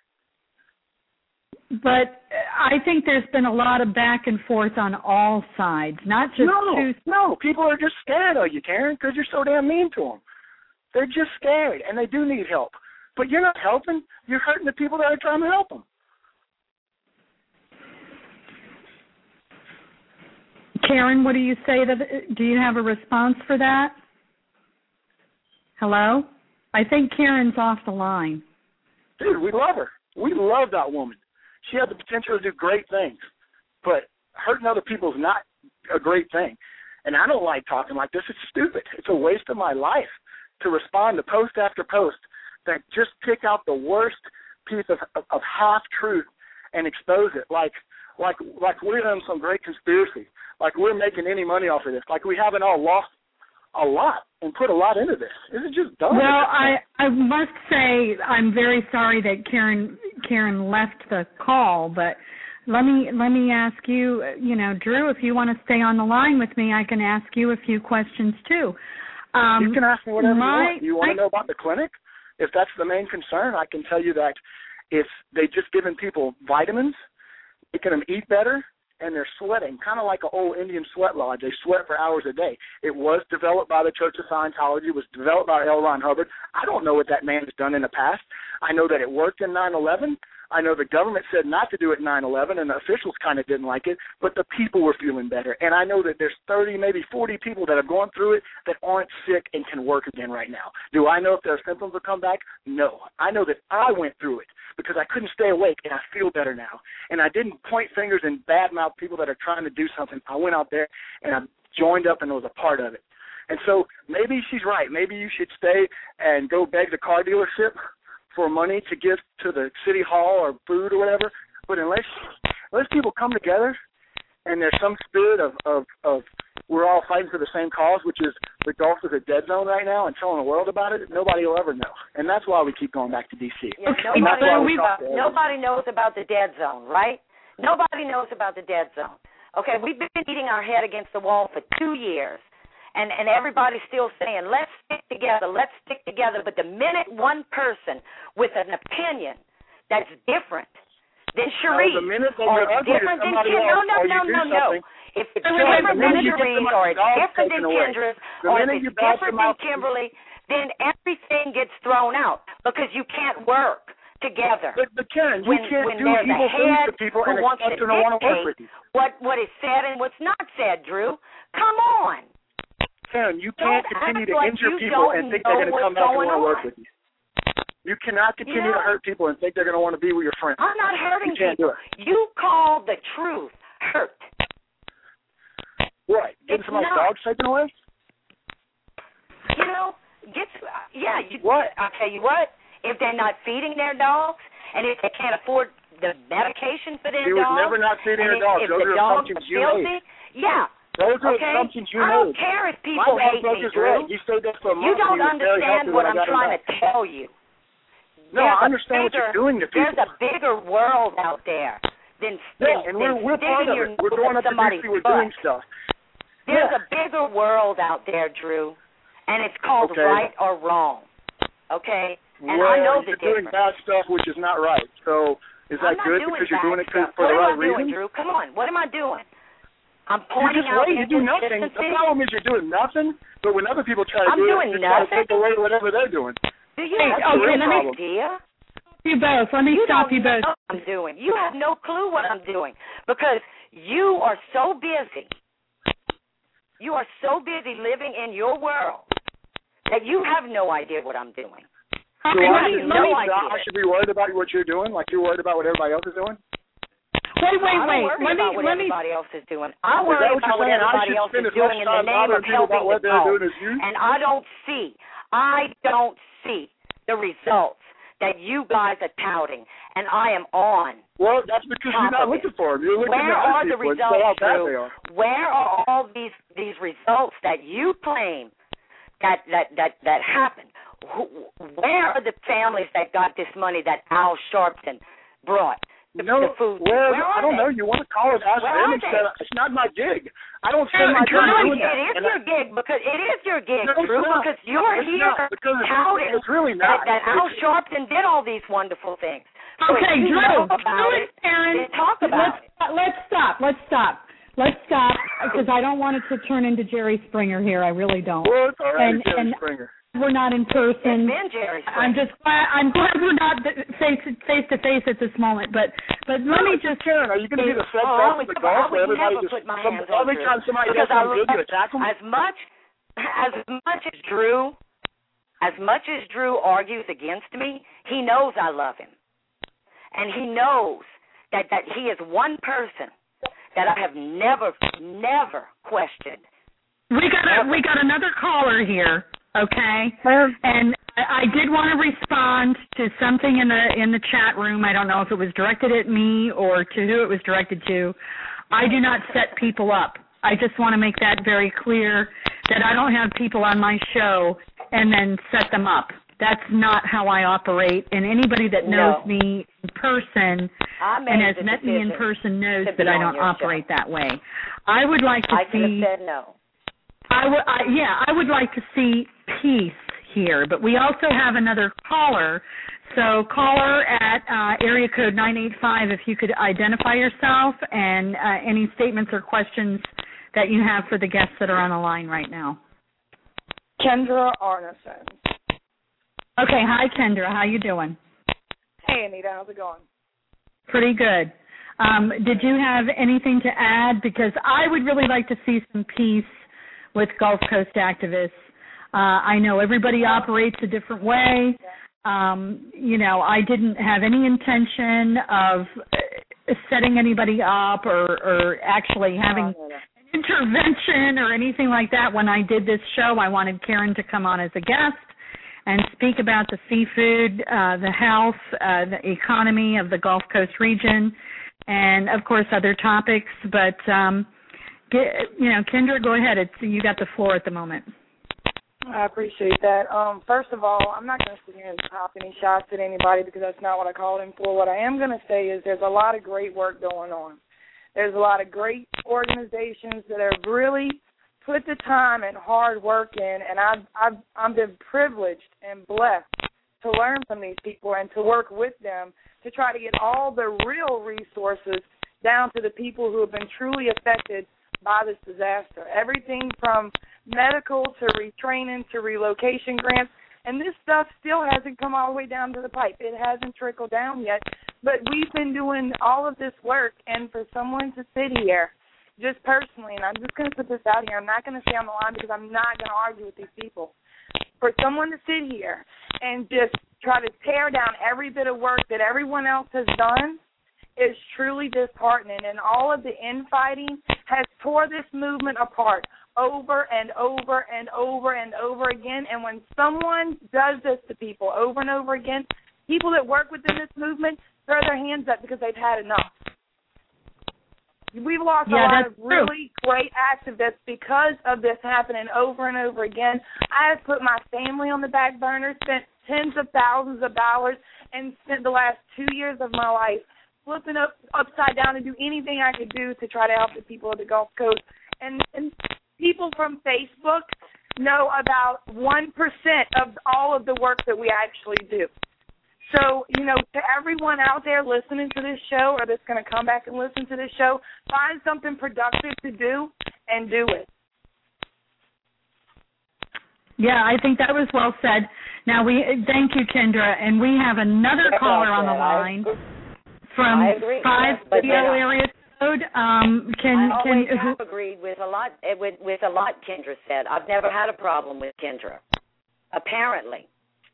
But I think there's been a lot of back and forth on all sides, not just No, people are just scared of you, Karen, because you're so damn mean to them. They're just scared, and they do need help. But you're not helping. You're hurting the people that are trying to help them. Karen, what do you say? Do you have a response for that? Hello? I think Karen's off the line. Dude, we love her. We love that woman. She has the potential to do great things, but hurting other people is not a great thing. And I don't like talking like this. It's stupid. It's a waste of my life to respond to post after post that just pick out the worst piece of half-truth and expose it like we're in some great conspiracy, like we're making any money off of this, like we haven't all lost a lot and put a lot into this. This is just dumb. Well, I must say I'm very sorry that Karen left the call, but let me ask you, Drew, if you want to stay on the line with me, I can ask you a few questions too. You can ask me whatever you want. You want to know about the clinic? If that's the main concern, I can tell you that if they just given people vitamins, making them eat better, and they're sweating, kind of like an old Indian sweat lodge. They sweat for hours a day. It was developed by the Church of Scientology. It was developed by L. Ron Hubbard. I don't know what that man has done in the past. I know that it worked in 9/11. I know the government said not to do it in 9/11, and the officials kind of didn't like it, but the people were feeling better. And I know that there's 30, maybe 40 people that have gone through it that aren't sick and can work again right now. Do I know if their symptoms will come back? No. I know that I went through it because I couldn't stay awake, and I feel better now. And I didn't point fingers and badmouth people that are trying to do something. I went out there, and I joined up and was a part of it. And so maybe she's right. Maybe you should stay and go beg the car dealership for money to give to the city hall or food or whatever. But unless people come together and there's some spirit of we're all fighting for the same cause, which is the Gulf is a dead zone right now, and telling the world about it, nobody will ever know. And that's why we keep going back to D.C. Yeah, nobody knows about the dead zone, right? Nobody knows about the dead zone. Okay, we've been beating our head against the wall for 2 years. And everybody's still saying, let's stick together. But the minute one person with an opinion that's different than Cherise or different than Kendra, no. If it's different than Cherise or it's different than Kendra or if it's different than Kimberly, then everything gets thrown out because you can't work together. But Karen, you can't do evil things to people and expect them to want to work with you. What is said and what's not said, Drew. Come on. Karen, you can't continue to injure people and think they're going to come back and want to work with you. You cannot continue to hurt people and think they're going to want to be with your friends. I'm not hurting people. You call the truth hurt. What? Getting somebody's dogs taken away? What? I'll tell you what. If they're not feeding their dogs and if they can't afford the medication for their dogs. He was never not feeding their dogs. Those are assumptions you made. Yeah. Those are assumptions you made. I don't care if people hate me, Drew. You don't understand what I'm trying to tell you. No, I understand what you're doing to people. There's a bigger world out there than and we're part of it. We're going up to D.C. We're doing stuff. There's a bigger world out there, Drew, and it's called right or wrong. Okay? And I know the difference. You're doing bad stuff, which is not right. So is that good because you're doing it for the right reason? What am I doing, Drew? Come on. What am I doing? I'm pointing out you do nothing. The problem is you're doing nothing, but when other people try to do it, you try to take away whatever they're doing. Do you have no idea? You both. Let me stop you both. What I'm doing. You have no clue what I'm doing because you are so busy. You are so busy living in your world that you have no idea what I'm doing. So I should be worried about what you're doing, like you're worried about what everybody else is doing? Wait. What everybody else is doing. I worry about what everybody else is doing in the name of helping the cause. And I don't see the results that you guys are touting, and I am on. Well, that's because you're not looking for them. You're looking at other people and say how bad they are. Where are all these results that you claim that happened? Where are the families that got this money that Al Sharpton brought? The food. I don't know. You want to call it? Ask them instead. It's not my gig. I don't spend my time doing that. It is your gig because Drew, because you're here touting that Al Sharpton did all these wonderful things. Okay, Drew. Aaron, talk about it. Let's stop because I don't want it to turn into Jerry Springer here. I really don't. Well, it's already Jerry Springer. We're not in person. It's been Jerry Springer. I'm glad we're not face to face at this moment. But let me just. Karen, are you going to be the Fed of the Gulf where everybody just every time somebody does something good, you attack them? As much as Drew argues against me, he knows I love him, and he knows that he is one person that I have never questioned. We got another caller here. Okay, and I did want to respond to something in the chat room. I don't know if it was directed at me or to who it was directed to. I do not set people up. I just want to make that very clear that I don't have people on my show and then set them up. That's not how I operate. And anybody that knows me in person and has met me in person knows that I don't operate that way. I would like to see. I could have said no. I would like to see peace here, but we also have another caller, So caller at area code 985, if you could identify yourself and any statements or questions that you have for the guests that are on the line right now. Kendra Arneson. Okay, hi Kendra, how you doing? Hey Anita, how's it going? Pretty good. Did you have anything to add? Because I would really like to see some peace with Gulf Coast activists. I know everybody operates a different way. I didn't have any intention of setting anybody up or actually having intervention or anything like that. When I did this show, I wanted Karen to come on as a guest and speak about the seafood, the health, the economy of the Gulf Coast region, and, of course, other topics. But, Kendra, go ahead. You got the floor at the moment. I appreciate that. First of all, I'm not going to sit here and pop any shots at anybody because that's not what I called in for. What I am going to say is there's a lot of great work going on. There's a lot of great organizations that have really put the time and hard work in, and I've been privileged and blessed to learn from these people and to work with them to try to get all the real resources down to the people who have been truly affected by this disaster. Everything from medical to retraining to relocation grants, and this stuff still hasn't come all the way down to the pipe. It hasn't trickled down yet, but we've been doing all of this work, and for someone to sit here, just personally, and I'm just going to put this out here, I'm not going to stay on the line because I'm not going to argue with these people. For someone to sit here and just try to tear down every bit of work that everyone else has done is truly disheartening, and all of the infighting has tore this movement apart over and over and over and over again. And when someone does this to people over and over again, people that work within this movement throw their hands up because they've had enough. We've lost a lot of really great activists because of this happening over and over again. I have put my family on the back burner, spent tens of thousands of dollars, and spent the last 2 years of my life flipping upside down to do anything I could do to try to help the people of the Gulf Coast. And people from Facebook know about 1% of all of the work that we actually do. So, to everyone out there listening to this show or that's going to come back and listen to this show, find something productive to do and do it. Yeah, I think that was well said. Now, thank you, Kendra, and we have another caller on the line from 530 area code. I have agreed with a lot. With a lot Kendra said. I've never had a problem with Kendra. Apparently.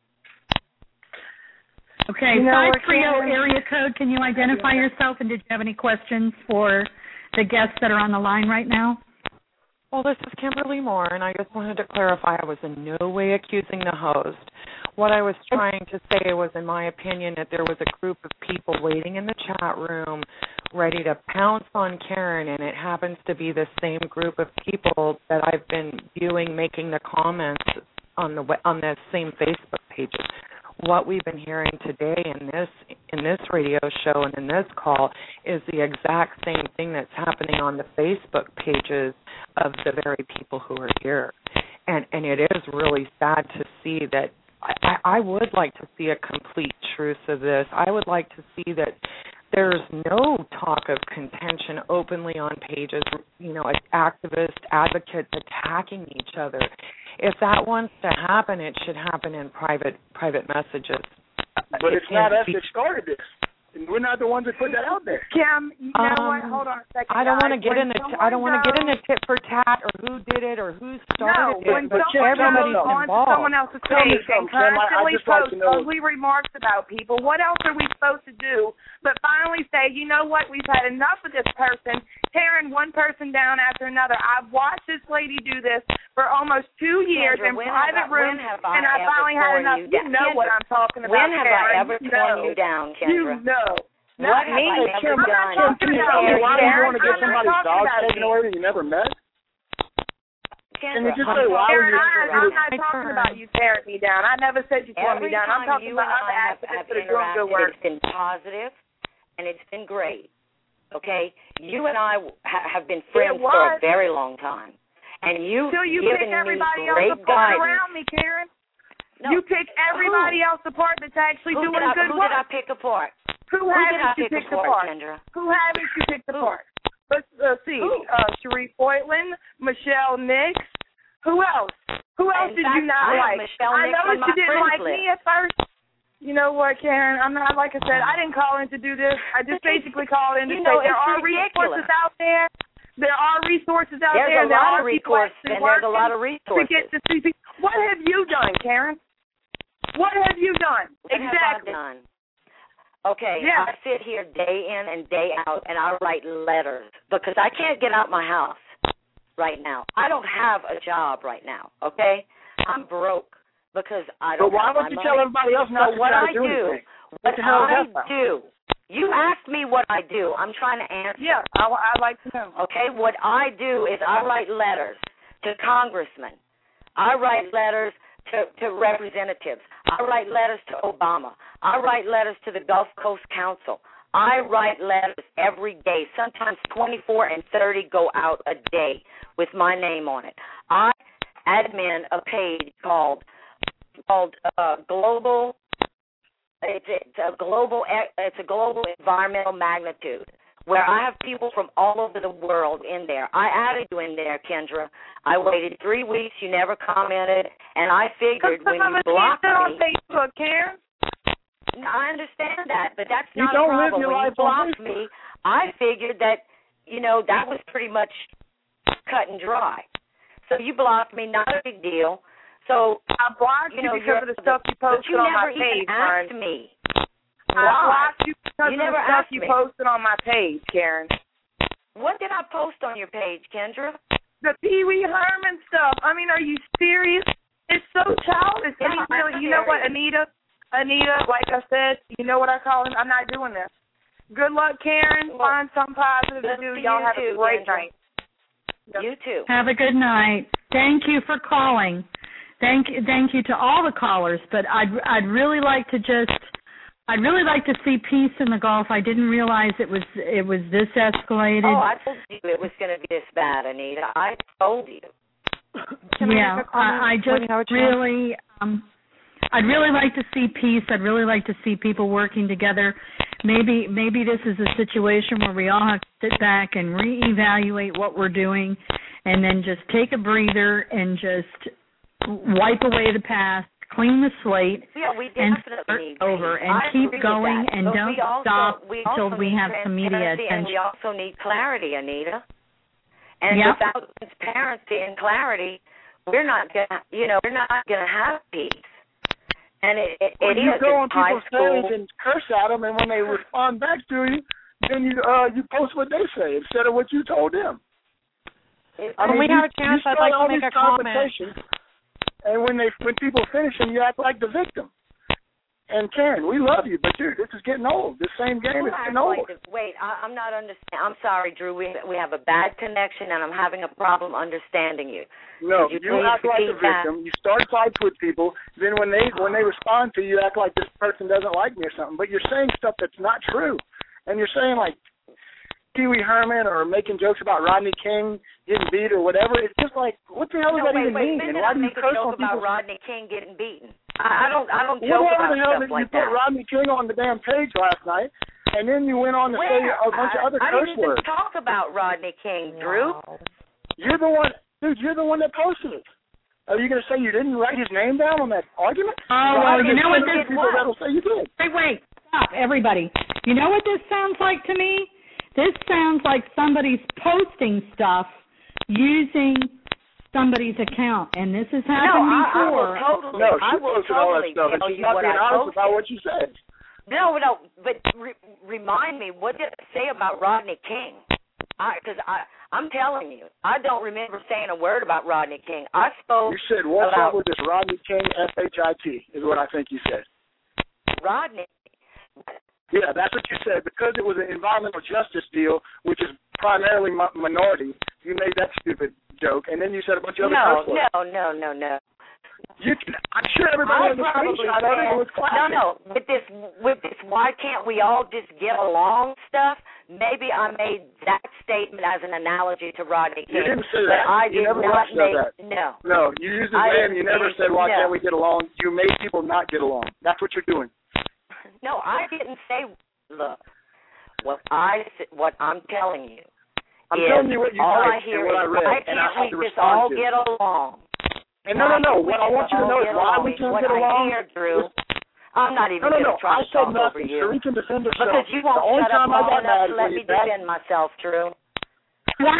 Okay, 530 area code. Can you identify yourself, and did you have any questions for the guests that are on the line right now? Well, this is Kimberly Moore, and I just wanted to clarify I was in no way accusing the host. What I was trying to say was, in my opinion, that there was a group of people waiting in the chat room ready to pounce on Karen, and it happens to be the same group of people that I've been viewing making the comments on the same Facebook pages. What we've been hearing today in this radio show and in this call is the exact same thing that's happening on the Facebook pages of the very people who are here. And it is really sad to see that. I would like to see a complete truce of this. I would like to see that there's no talk of contention openly on pages, activists, advocates attacking each other. If that wants to happen, it should happen in private messages. But it's not us that started this. We're not the ones that put that out there. Kim, you know what? Hold on a second. I don't want to get in the tit for tat or who did it or who started it. When someone goes on to someone else's page and constantly posts ugly remarks about people, what else are we supposed to do but finally say, you know what, we've had enough of this person tearing one person down after another. I've watched this lady do this for almost 2 years in private rooms, and I finally had enough. You know what I'm talking about, When have I ever torn you down, Kendra? You know. What have I ever done? Why do you want to get somebody's dog taken away that you never met? Can you just say why would you? I'm not talking about you tearing me down. I never said you tore me down. I'm talking about other activists that are doing good work. It's been positive, and it's been great. Okay, you and I have been friends for a very long time, and you've given me great guidance. Around me, Karen. You pick everybody else apart that's actually doing good work. Who did I pick apart? Who haven't you picked apart? Kendra? Who haven't you picked apart? Let's see. Sharif Boylan, Michelle Nix. Who else? Who else did you not like? I noticed you didn't like me at first. You know what, Karen? I'm not, like I said, I didn't call in to do this. I just basically called in to say there are resources out there. There are resources out there. There's a lot of resources, and there's a lot of resources. To get to see people. What have you done, Karen? What have you done? What exactly. have I done? Okay, yeah. I sit here day in and day out, and I write letters because I can't get out my house right now. I don't have a job right now, okay? I'm broke because I don't have my money. But why don't you tell everybody else not to try to do anything? What I do, you asked me what I do. I'm trying to answer. Yeah, I'd like to know. Okay, what I do is I write letters to congressmen. I write letters to representatives. I write letters to Obama. I write letters to the Gulf Coast Council. I write letters every day. Sometimes 24 and 30 go out a day with my name on it. I admin a page called Global. It's a global environmental magnitude, where I have people from all over the world in there. I added you in there, Kendra. I waited 3 weeks. You never commented, and I figured when you blocked me. on Facebook, Karen. I understand that, but that's not a problem. When you blocked me, I figured that, that was pretty much cut and dry. So you blocked me, not a big deal. So I blocked you because of the stuff you posted on my page. But you never even asked me. I blocked you because of the stuff you posted on my page, Karen. What did I post on your page, Kendra? The Pee Wee Herman stuff. I mean, are you serious? It's so childish. Yeah, you know what, Anita, like I said, you know what I call him? I'm not doing this. Good luck, Karen. Find something positive to do. Y'all have a great night. You too. Have a good night. Thank you for calling. Thank you to all the callers, but I'd really like to see peace in the Gulf. I didn't realize it was this escalated. Oh, I told you it was going to be this bad, Anita. I told you. I just really, I'd really like to see peace. I'd really like to see people working together. Maybe this is a situation where we all have to sit back and reevaluate what we're doing, and then just take a breather and just wipe away the past, clean the slate, and start over, and keep going, and don't stop until we have some media attention. And we also need clarity, Anita. And without transparency and clarity, we're not gonna have peace. And you go on people's pages and curse at them, and when they respond back to you, then you post what they say instead of what you told them. When we have a chance, I'd like to make a comment. And when people finish them, you act like the victim. And Karen, we love you, but this is getting old. This same game is getting old. Wait, I'm not understanding. I'm sorry, Drew. We have a bad connection, and I'm having a problem understanding you. No, you act like the victim. You start fights with people. Then when they respond to you, act like this person doesn't like me or something. But you're saying stuff that's not true, and you're saying like Pee Wee Herman or making jokes about Rodney King getting beat or whatever. It's just like, what the hell does that even mean? And why do you curse on people? About Rodney King getting beaten? I don't joke about stuff like that. You put Rodney King on the damn page last night, and then you went on to say a bunch of other curse words. I didn't talk about Rodney King, Drew. You're the one, dude. You're the one that posted it. Are you going to say you didn't write his name down on that argument? Oh, well, you know what this was? That'll say you did. Wait, stop, everybody. You know what this sounds like to me? This sounds like somebody's posting stuff using somebody's account, and this has happened before. I will totally tell you what I posted. About what you said. No, but remind me, what did I say about Rodney King? Because I'm telling you, I don't remember saying a word about Rodney King. I spoke. You said, what's up with this Rodney King, SHIT, is what I think you said. Rodney. Yeah, that's what you said. Because it was an environmental justice deal, which is primarily minority, you made that stupid joke, and then you said a bunch of other curse words. No. I'm sure everybody on the screenshot of it was classic. No. With this, why can't we all just get along stuff? Maybe I made that statement as an analogy to Rodney King. You didn't say but that. I you did never not said that. No. No, you used his name. You never said, why can't we get along? You made people not get along. That's what you're doing. No, I didn't say, look, what I'm telling you I'm telling you what you typed and what I read, and I have to we just respond all to. get along? And no. What I want you to know is why we can't get along. Drew, I'm not even going to try to talk over you. Sheree can defend herself. Because you won't shut up long enough to let me defend myself, Drew. Why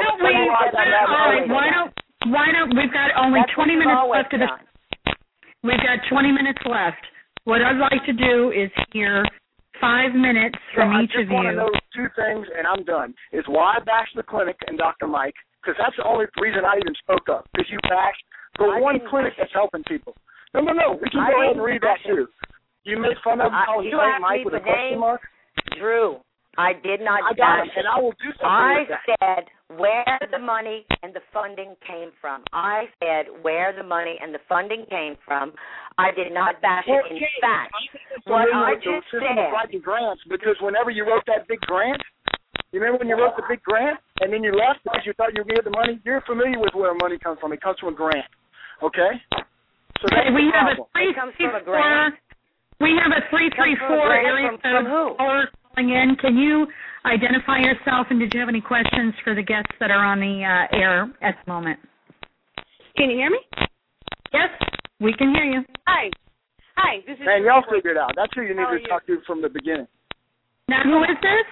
don't we've got only 20 minutes left of the. We've got 20 minutes left. What I'd like to do is hear 5 minutes from each of you. I just want to know two things, and I'm done. Is why I bashed the clinic and Dr. Mike, because that's the only reason I even spoke up, because you bashed the one clinic that's helping people. No. We can go ahead and read that, too. You made fun of Mike with a question mark? Drew, I did not bash it, and I will do something with that. I said where the money and the funding came from. I said where the money and the funding came from. I did not bash it. In fact, what I just said. Grants, because whenever you wrote that big grant, you remember when you wrote the big grant and then you left because you thought you would get the money? You're familiar with where money comes from. It comes from a grant. Okay? So that's we have a 334. We have a 334 area code caller calling in. Can you identify yourself, and did you have any questions for the guests that are on the air at the moment? Can you hear me? Yes, we can hear you. Hi, this is. Man, y'all figured it out. That's who you need to talk to from the beginning. Now, who is this?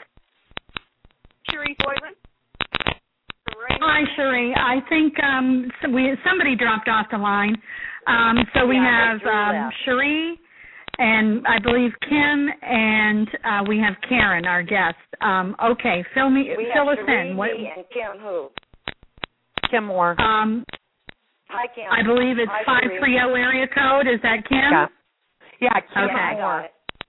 Sheree Boylan. Hi, Sheree. I think somebody dropped off the line. So we have Sheree, and I believe Kim, and we have Karen, our guest. Okay, fill us in. Me and Kim who? Kim Moore. Hi, Kim. I believe it's 530 area code. Is that Kim? Yeah, Kim okay. Moore.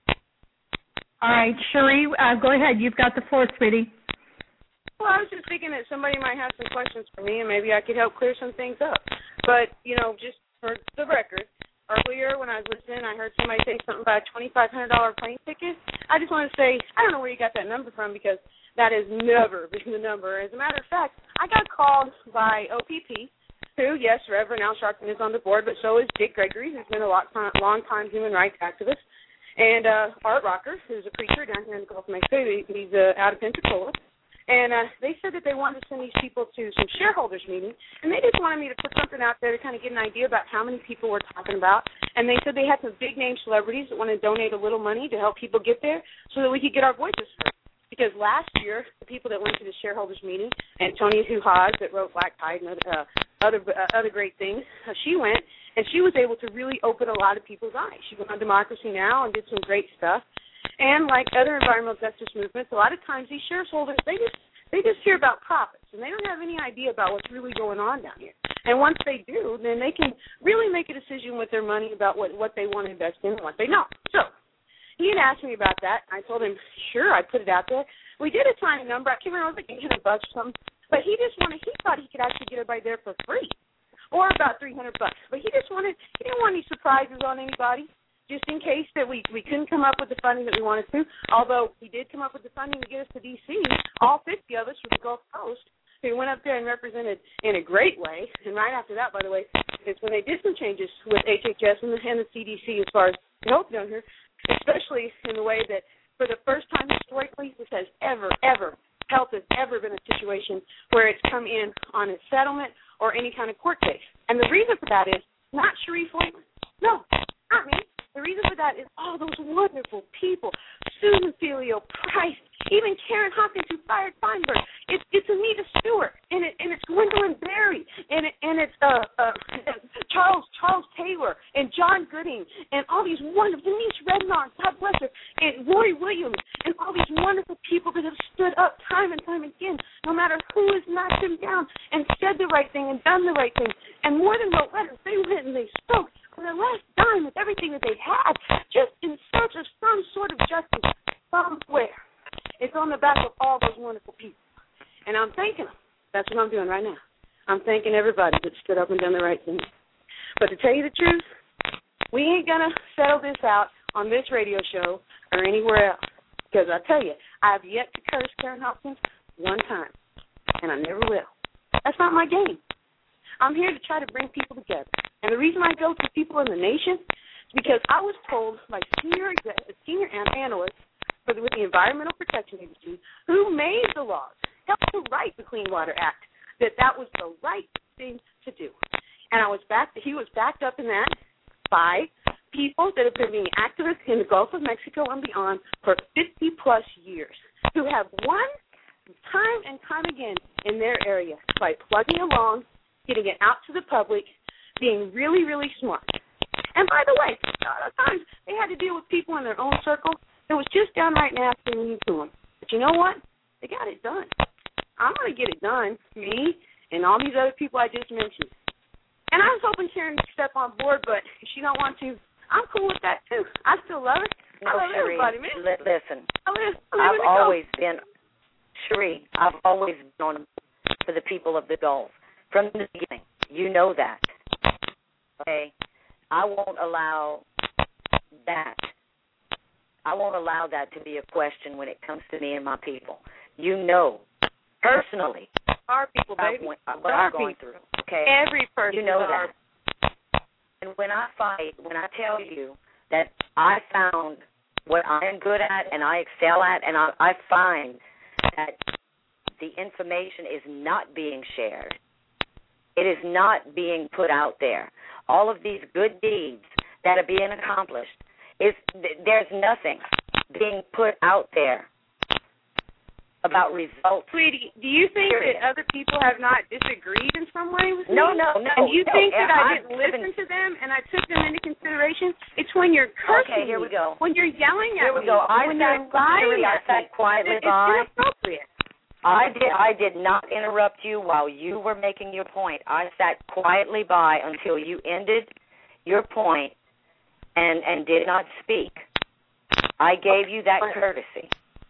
All right, Sheree, go ahead. You've got the floor, sweetie. Well, I was just thinking that somebody might have some questions for me, and maybe I could help clear some things up. But, just for the record, earlier when I was listening, I heard somebody say something about a $2,500 plane ticket. I just want to say, I don't know where you got that number from, because that has never been the number. As a matter of fact, I got called by OPP, who, yes, Reverend Al Sharpton is on the board, but so is Dick Gregory, who's been a long-time human rights activist, and Art Rocker, who's a preacher down here in the Gulf of Mexico. He's out of Pensacola. And they said that they wanted to send these people to some shareholders meeting, and they just wanted me to put something out there to kind of get an idea about how many people we're talking about. And they said they had some big-name celebrities that want to donate a little money to help people get there so that we could get our voices heard. Because last year, the people that went to the shareholders meeting, Antonia Huhas that wrote Black Tide and other great things, she went, and she was able to really open a lot of people's eyes. She went on Democracy Now! And did some great stuff. And like other environmental justice movements, a lot of times these shareholders, they just hear about profits, and they don't have any idea about what's really going on down here. And once they do, then they can really make a decision with their money about what they want to invest in and what they don't. So he had asked me about that. I told him, sure, I'd put it out there. We did a tiny number. I can't remember, it was like $800 or something. But he thought he could actually get everybody there for free, or about $300. But he didn't want any surprises on anybody, just in case that we couldn't come up with the funding that we wanted to, although we did come up with the funding to get us to D.C., all 50 of us from the Gulf Coast, who went up there and represented in a great way. And right after that, by the way, is when they did some changes with HHS and the CDC as far as health down here, especially in the way that for the first time historically, this has health has ever been a situation where it's come in on a settlement or any kind of court case. And the reason for that is not Sheree Boylan. No, not me. The reason for that is all those wonderful people, Susan Filio, Price, even Karen Hopkins, who fired Feinberg. It's Anita Stewart, and it's Gwendolyn Berry, and it's Charles Taylor, and John Gooding, and all these wonderful, Denise Redmond, God bless her, and Roy Williams, and all these wonderful people that have stood up time and time again, no matter who has knocked them down, and said the right thing and done the right thing. And more than wrote letters, they went and they spoke for their last dime with everything that they had, just in search of some sort of justice somewhere. It's on the back of all those wonderful people. And I'm thanking them. That's what I'm doing right now. I'm thanking everybody that stood up and done the right thing. But to tell you the truth, we ain't going to settle this out on this radio show or anywhere else. Because I tell you, I have yet to curse Karen Hopkins one time, and I never will. That's not my game. I'm here to try to bring people together. And the reason I go to people in the nation is because I was told by senior analysts with the Environmental Protection Agency, who made the laws, helped to write the Clean Water Act, that was the right thing to do. And he was backed up in that by people that have been being activists in the Gulf of Mexico and beyond for 50-plus years, who have won time and time again in their area by plugging along, getting it out to the public, being really, really smart. And by the way, a lot of times they had to deal with people in their own circle that was just downright nasty and mean to them. But you know what? They got it done. I'm going to get it done, me and all these other people I just mentioned. And I was hoping Karen would step on board, but if she don't want to, I'm cool with that, too. I still love her. I love everybody, man. Listen, I've always been on for the people of the Gulf from the beginning. You know that. Okay? I won't allow that to be a question when it comes to me and my people. You know, personally, our people, baby, what I'm going through. Okay? Every person. You know that. And when I tell you that I found what I am good at and I excel at, and I find that the information is not being shared, it is not being put out there. All of these good deeds that are being accomplished, there's nothing being put out there about results. Sweetie, do you think that other people have not disagreed in some way with me? No. And you think that I didn't listen to them and I took them into consideration? It's when you're cursing. Okay, here we go. When you're yelling at me. Here we go. When you're lying I sat quietly by. It's inappropriate. I did not interrupt you while you were making your point. I sat quietly by until you ended your point and did not speak. I gave you that courtesy.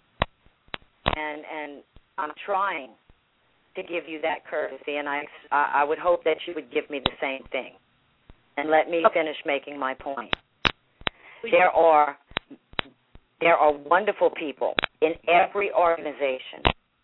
And I'm trying to give you that courtesy, and I would hope that you would give me the same thing. And let me finish making my point. There are wonderful people in every organization,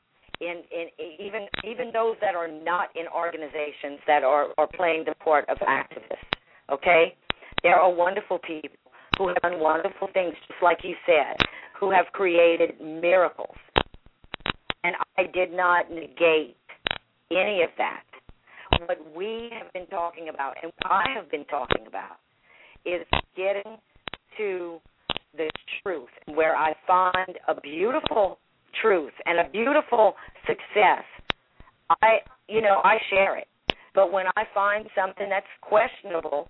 even those that are not in organizations that are playing the part of activists. Okay, there are wonderful people who have done wonderful things, just like you said, who have created miracles. And I did not negate any of that. What we have been talking about, and I have been talking about, is getting to the truth, where I find a beautiful truth and a beautiful success. I share it. But when I find something that's questionable,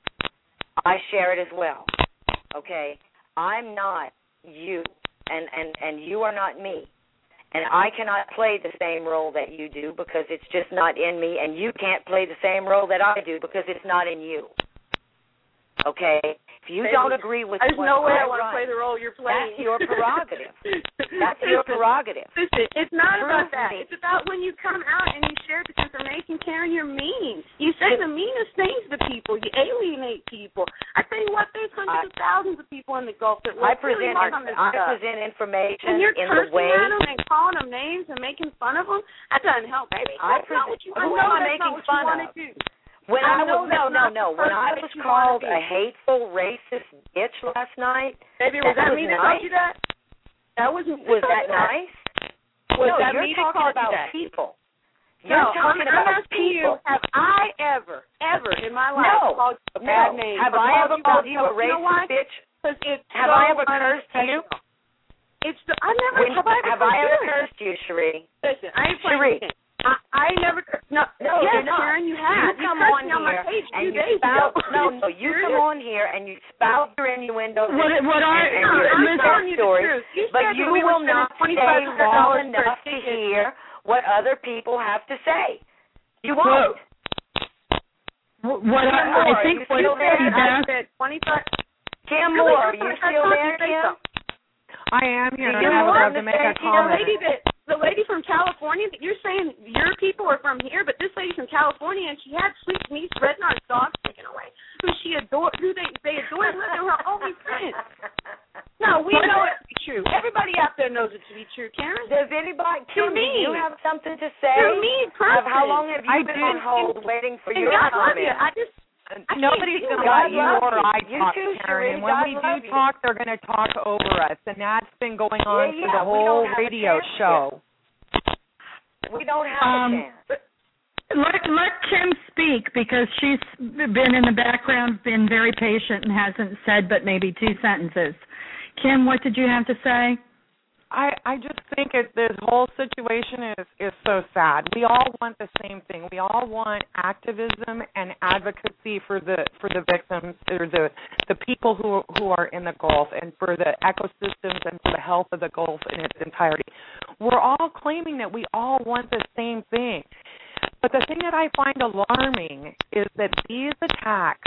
I share it as well. Okay? I'm not you, and you are not me. And I cannot play the same role that you do because it's just not in me, and you can't play the same role that I do because it's not in you. Okay? If you don't agree with there's no way I want to play the role you're playing. That's your prerogative. That's your prerogative. Listen, it's not about that. It's about when you come out and you share this information, Karen, you're mean. You say the meanest things to people. You alienate people. I tell you what, there's hundreds of thousands of people in the Gulf that work really hard on this stuff. I present information and you're in the way. at them and calling them names and making fun of them. That doesn't help, baby. That's not what you want to do. When I was called a hateful, racist bitch last night. Baby, was that me that called you that? That wasn't. Was that nice? Was that you're me talking that about that? people. You're talking about people. Have I ever in my life called you a bad name? Have I ever called you a racist bitch? Have I ever cursed you? Have I ever cursed you, Cherie? Listen, I ain't playing Cherie. I never. No, yes, Karen, you have. You come on here and you spout. No, you come on here and you spout your innuendos and your stories, but you will not stay long enough to hear what other people have to say. You won't. I think what I said 25. Kim Moore, are you still there, Kim? I am here. I have allowed to make a comment. The lady from California, that you're saying your people are from here, but this lady's from California, and she had sweet meat Rednard's dog taken away, who they adore, and let her only friend. No, we know it to be true. Everybody out there knows it to be true, Karen. Does anybody, Kim, do you have something to say? To me, personally. How long have you been on hold waiting for your comment? Nobody's going to let you or I talk, Karen. And when we do talk, they're going to talk over us. And that's been going on for the whole radio show. We don't have a chance. Let Kim speak, because she's been in the background, been very patient, and hasn't said but maybe 2 sentences. Kim, what did you have to say? I just think this whole situation is so sad. We all want the same thing. We all want activism and advocacy for the victims, or the people who are in the Gulf, and for the ecosystems and for the health of the Gulf in its entirety. We're all claiming that we all want the same thing. But the thing that I find alarming is that these attacks,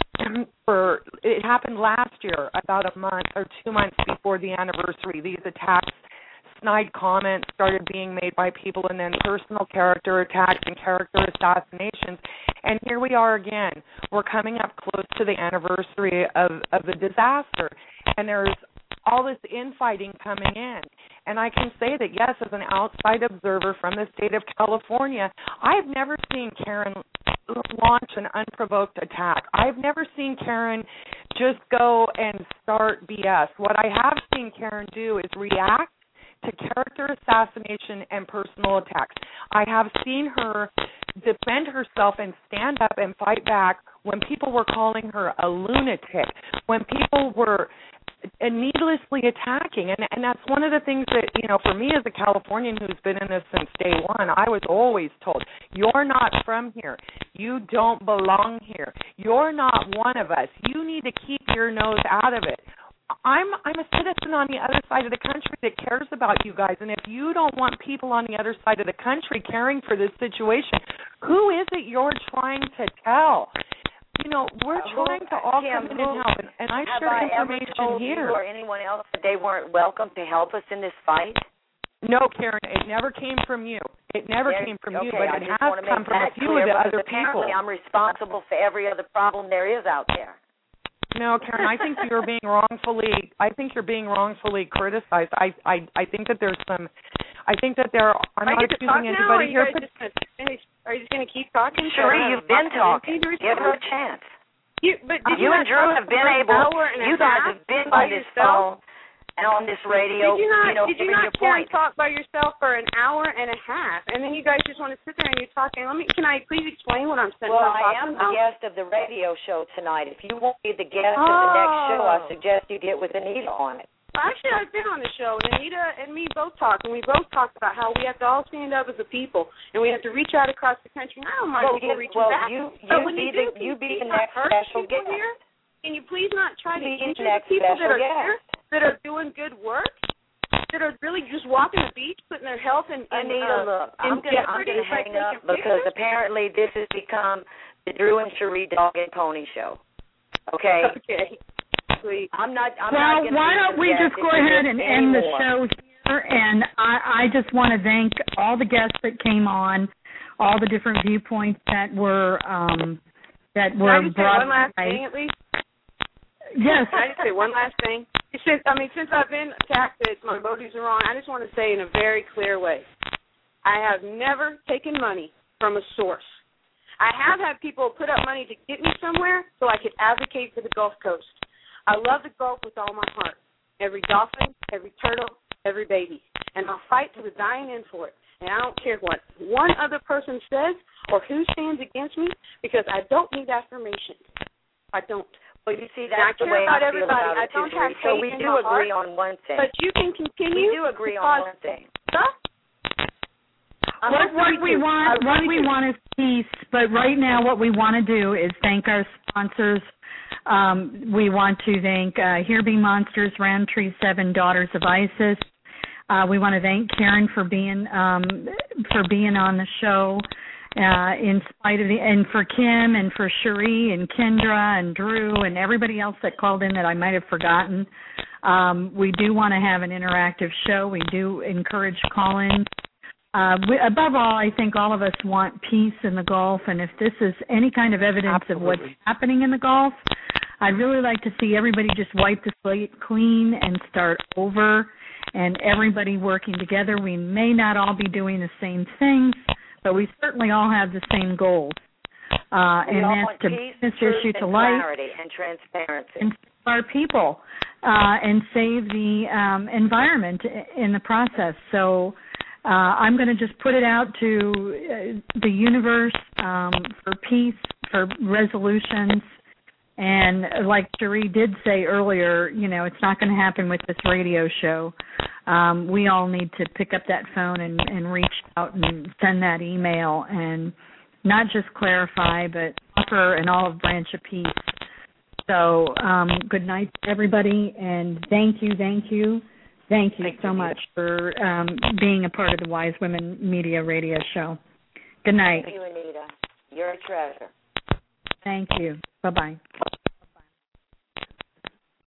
it happened last year, about a month or 2 months before the anniversary. These attacks, snide comments started being made by people, and then personal character attacks and character assassinations. And here we are again. We're coming up close to the anniversary of the disaster, and there's all this infighting coming in. And I can say that, yes, as an outside observer from the state of California, I've never seen Karen launch an unprovoked attack. I've never seen Karen just go and start BS. What I have seen Karen do is react to character assassination and personal attacks. I have seen her defend herself and stand up and fight back when people were calling her a lunatic, when people were needlessly attacking. And that's one of the things that, for me as a Californian who's been in this since day one, I was always told, you're not from here. You don't belong here. You're not one of us. You need to keep your nose out of it. I'm a citizen on the other side of the country that cares about you guys, and if you don't want people on the other side of the country caring for this situation, who is it you're trying to tell? We're trying to all come in and help, and I shared information here. You or anyone else that they weren't welcome to help us in this fight? No, Karen, it never came from you. It never came from you, but it has come from a few of the other people. I'm responsible for every other problem there is out there. No, Karen, I think you're being wrongfully criticized. I think that there's some. I think that there are. I'm not accusing anybody here. Are you just going to keep talking? Sure, you've been talking. Give her a chance. You and Drew have been able. You guys have been by this phone and on this radio. Did you not talk by yourself for an hour and a half, and then you guys just want to sit there and you're talking? Can I please explain what I'm saying? Well, I am the guest of the radio show tonight. If you want to be the guest of the next show, I suggest you get with Anita on it. Well, actually, I've been on the show, and Anita and me both talked, and we both talked about how we have to all stand up as a people, and we have to reach out across the country. I don't mind people reaching back. You be the next special guest. Here, can you please not try to injure the people that are here, that are doing good work, that are really just walking the beach, putting their health in Anita, look, I'm going to hang up because apparently this has become the Drew and Cherie Dog and Pony Show. Okay? Okay. Why don't we just go ahead and end the show here? And I just want to thank all the guests that came on, all the different viewpoints that were Can I just say one last thing at least? Yes. Can I just say one last thing? Since I've been attacked that my motives are wrong, I just want to say in a very clear way, I have never taken money from a source. I have had people put up money to get me somewhere so I could advocate for the Gulf Coast. I love the Gulf with all my heart. Every dolphin, every turtle, every baby. And I'll fight to the dying end for it. And I don't care what one other person says or who stands against me, because I don't need affirmation. I don't. Well, you see, that's the way I feel about it, too. So we do agree on one thing. But you can continue. We do agree on one thing. What we want is peace, but right now what we want to do is thank our sponsors. We want to thank Here Be Monsters, Roundtree 7, Daughters of Isis. We want to thank Karen for being on the show, in spite of and for Kim and for Cherie and Kendra and Drew and everybody else that called in that I might have forgotten. We do want to have an interactive show. We do encourage call-ins. Above all, I think all of us want peace in the Gulf, and if this is any kind of evidence of what's happening in the Gulf, I'd really like to see everybody just wipe the slate clean and start over and everybody working together. We may not all be doing the same things, but we certainly all have the same goals. And that's to bring this issue to light and transparency. And save our people and save the environment in the process. So I'm going to just put it out to the universe for peace, for resolutions. And like Cherie did say earlier, it's not going to happen with this radio show. We all need to pick up that phone and reach out and send that email and not just clarify, but offer an olive branch of peace. So good night to everybody, and thank you so much for being a part of the Wise Women Media Radio Show. Good night. Thank you, Anita. You're a treasure. Thank you. Bye-bye.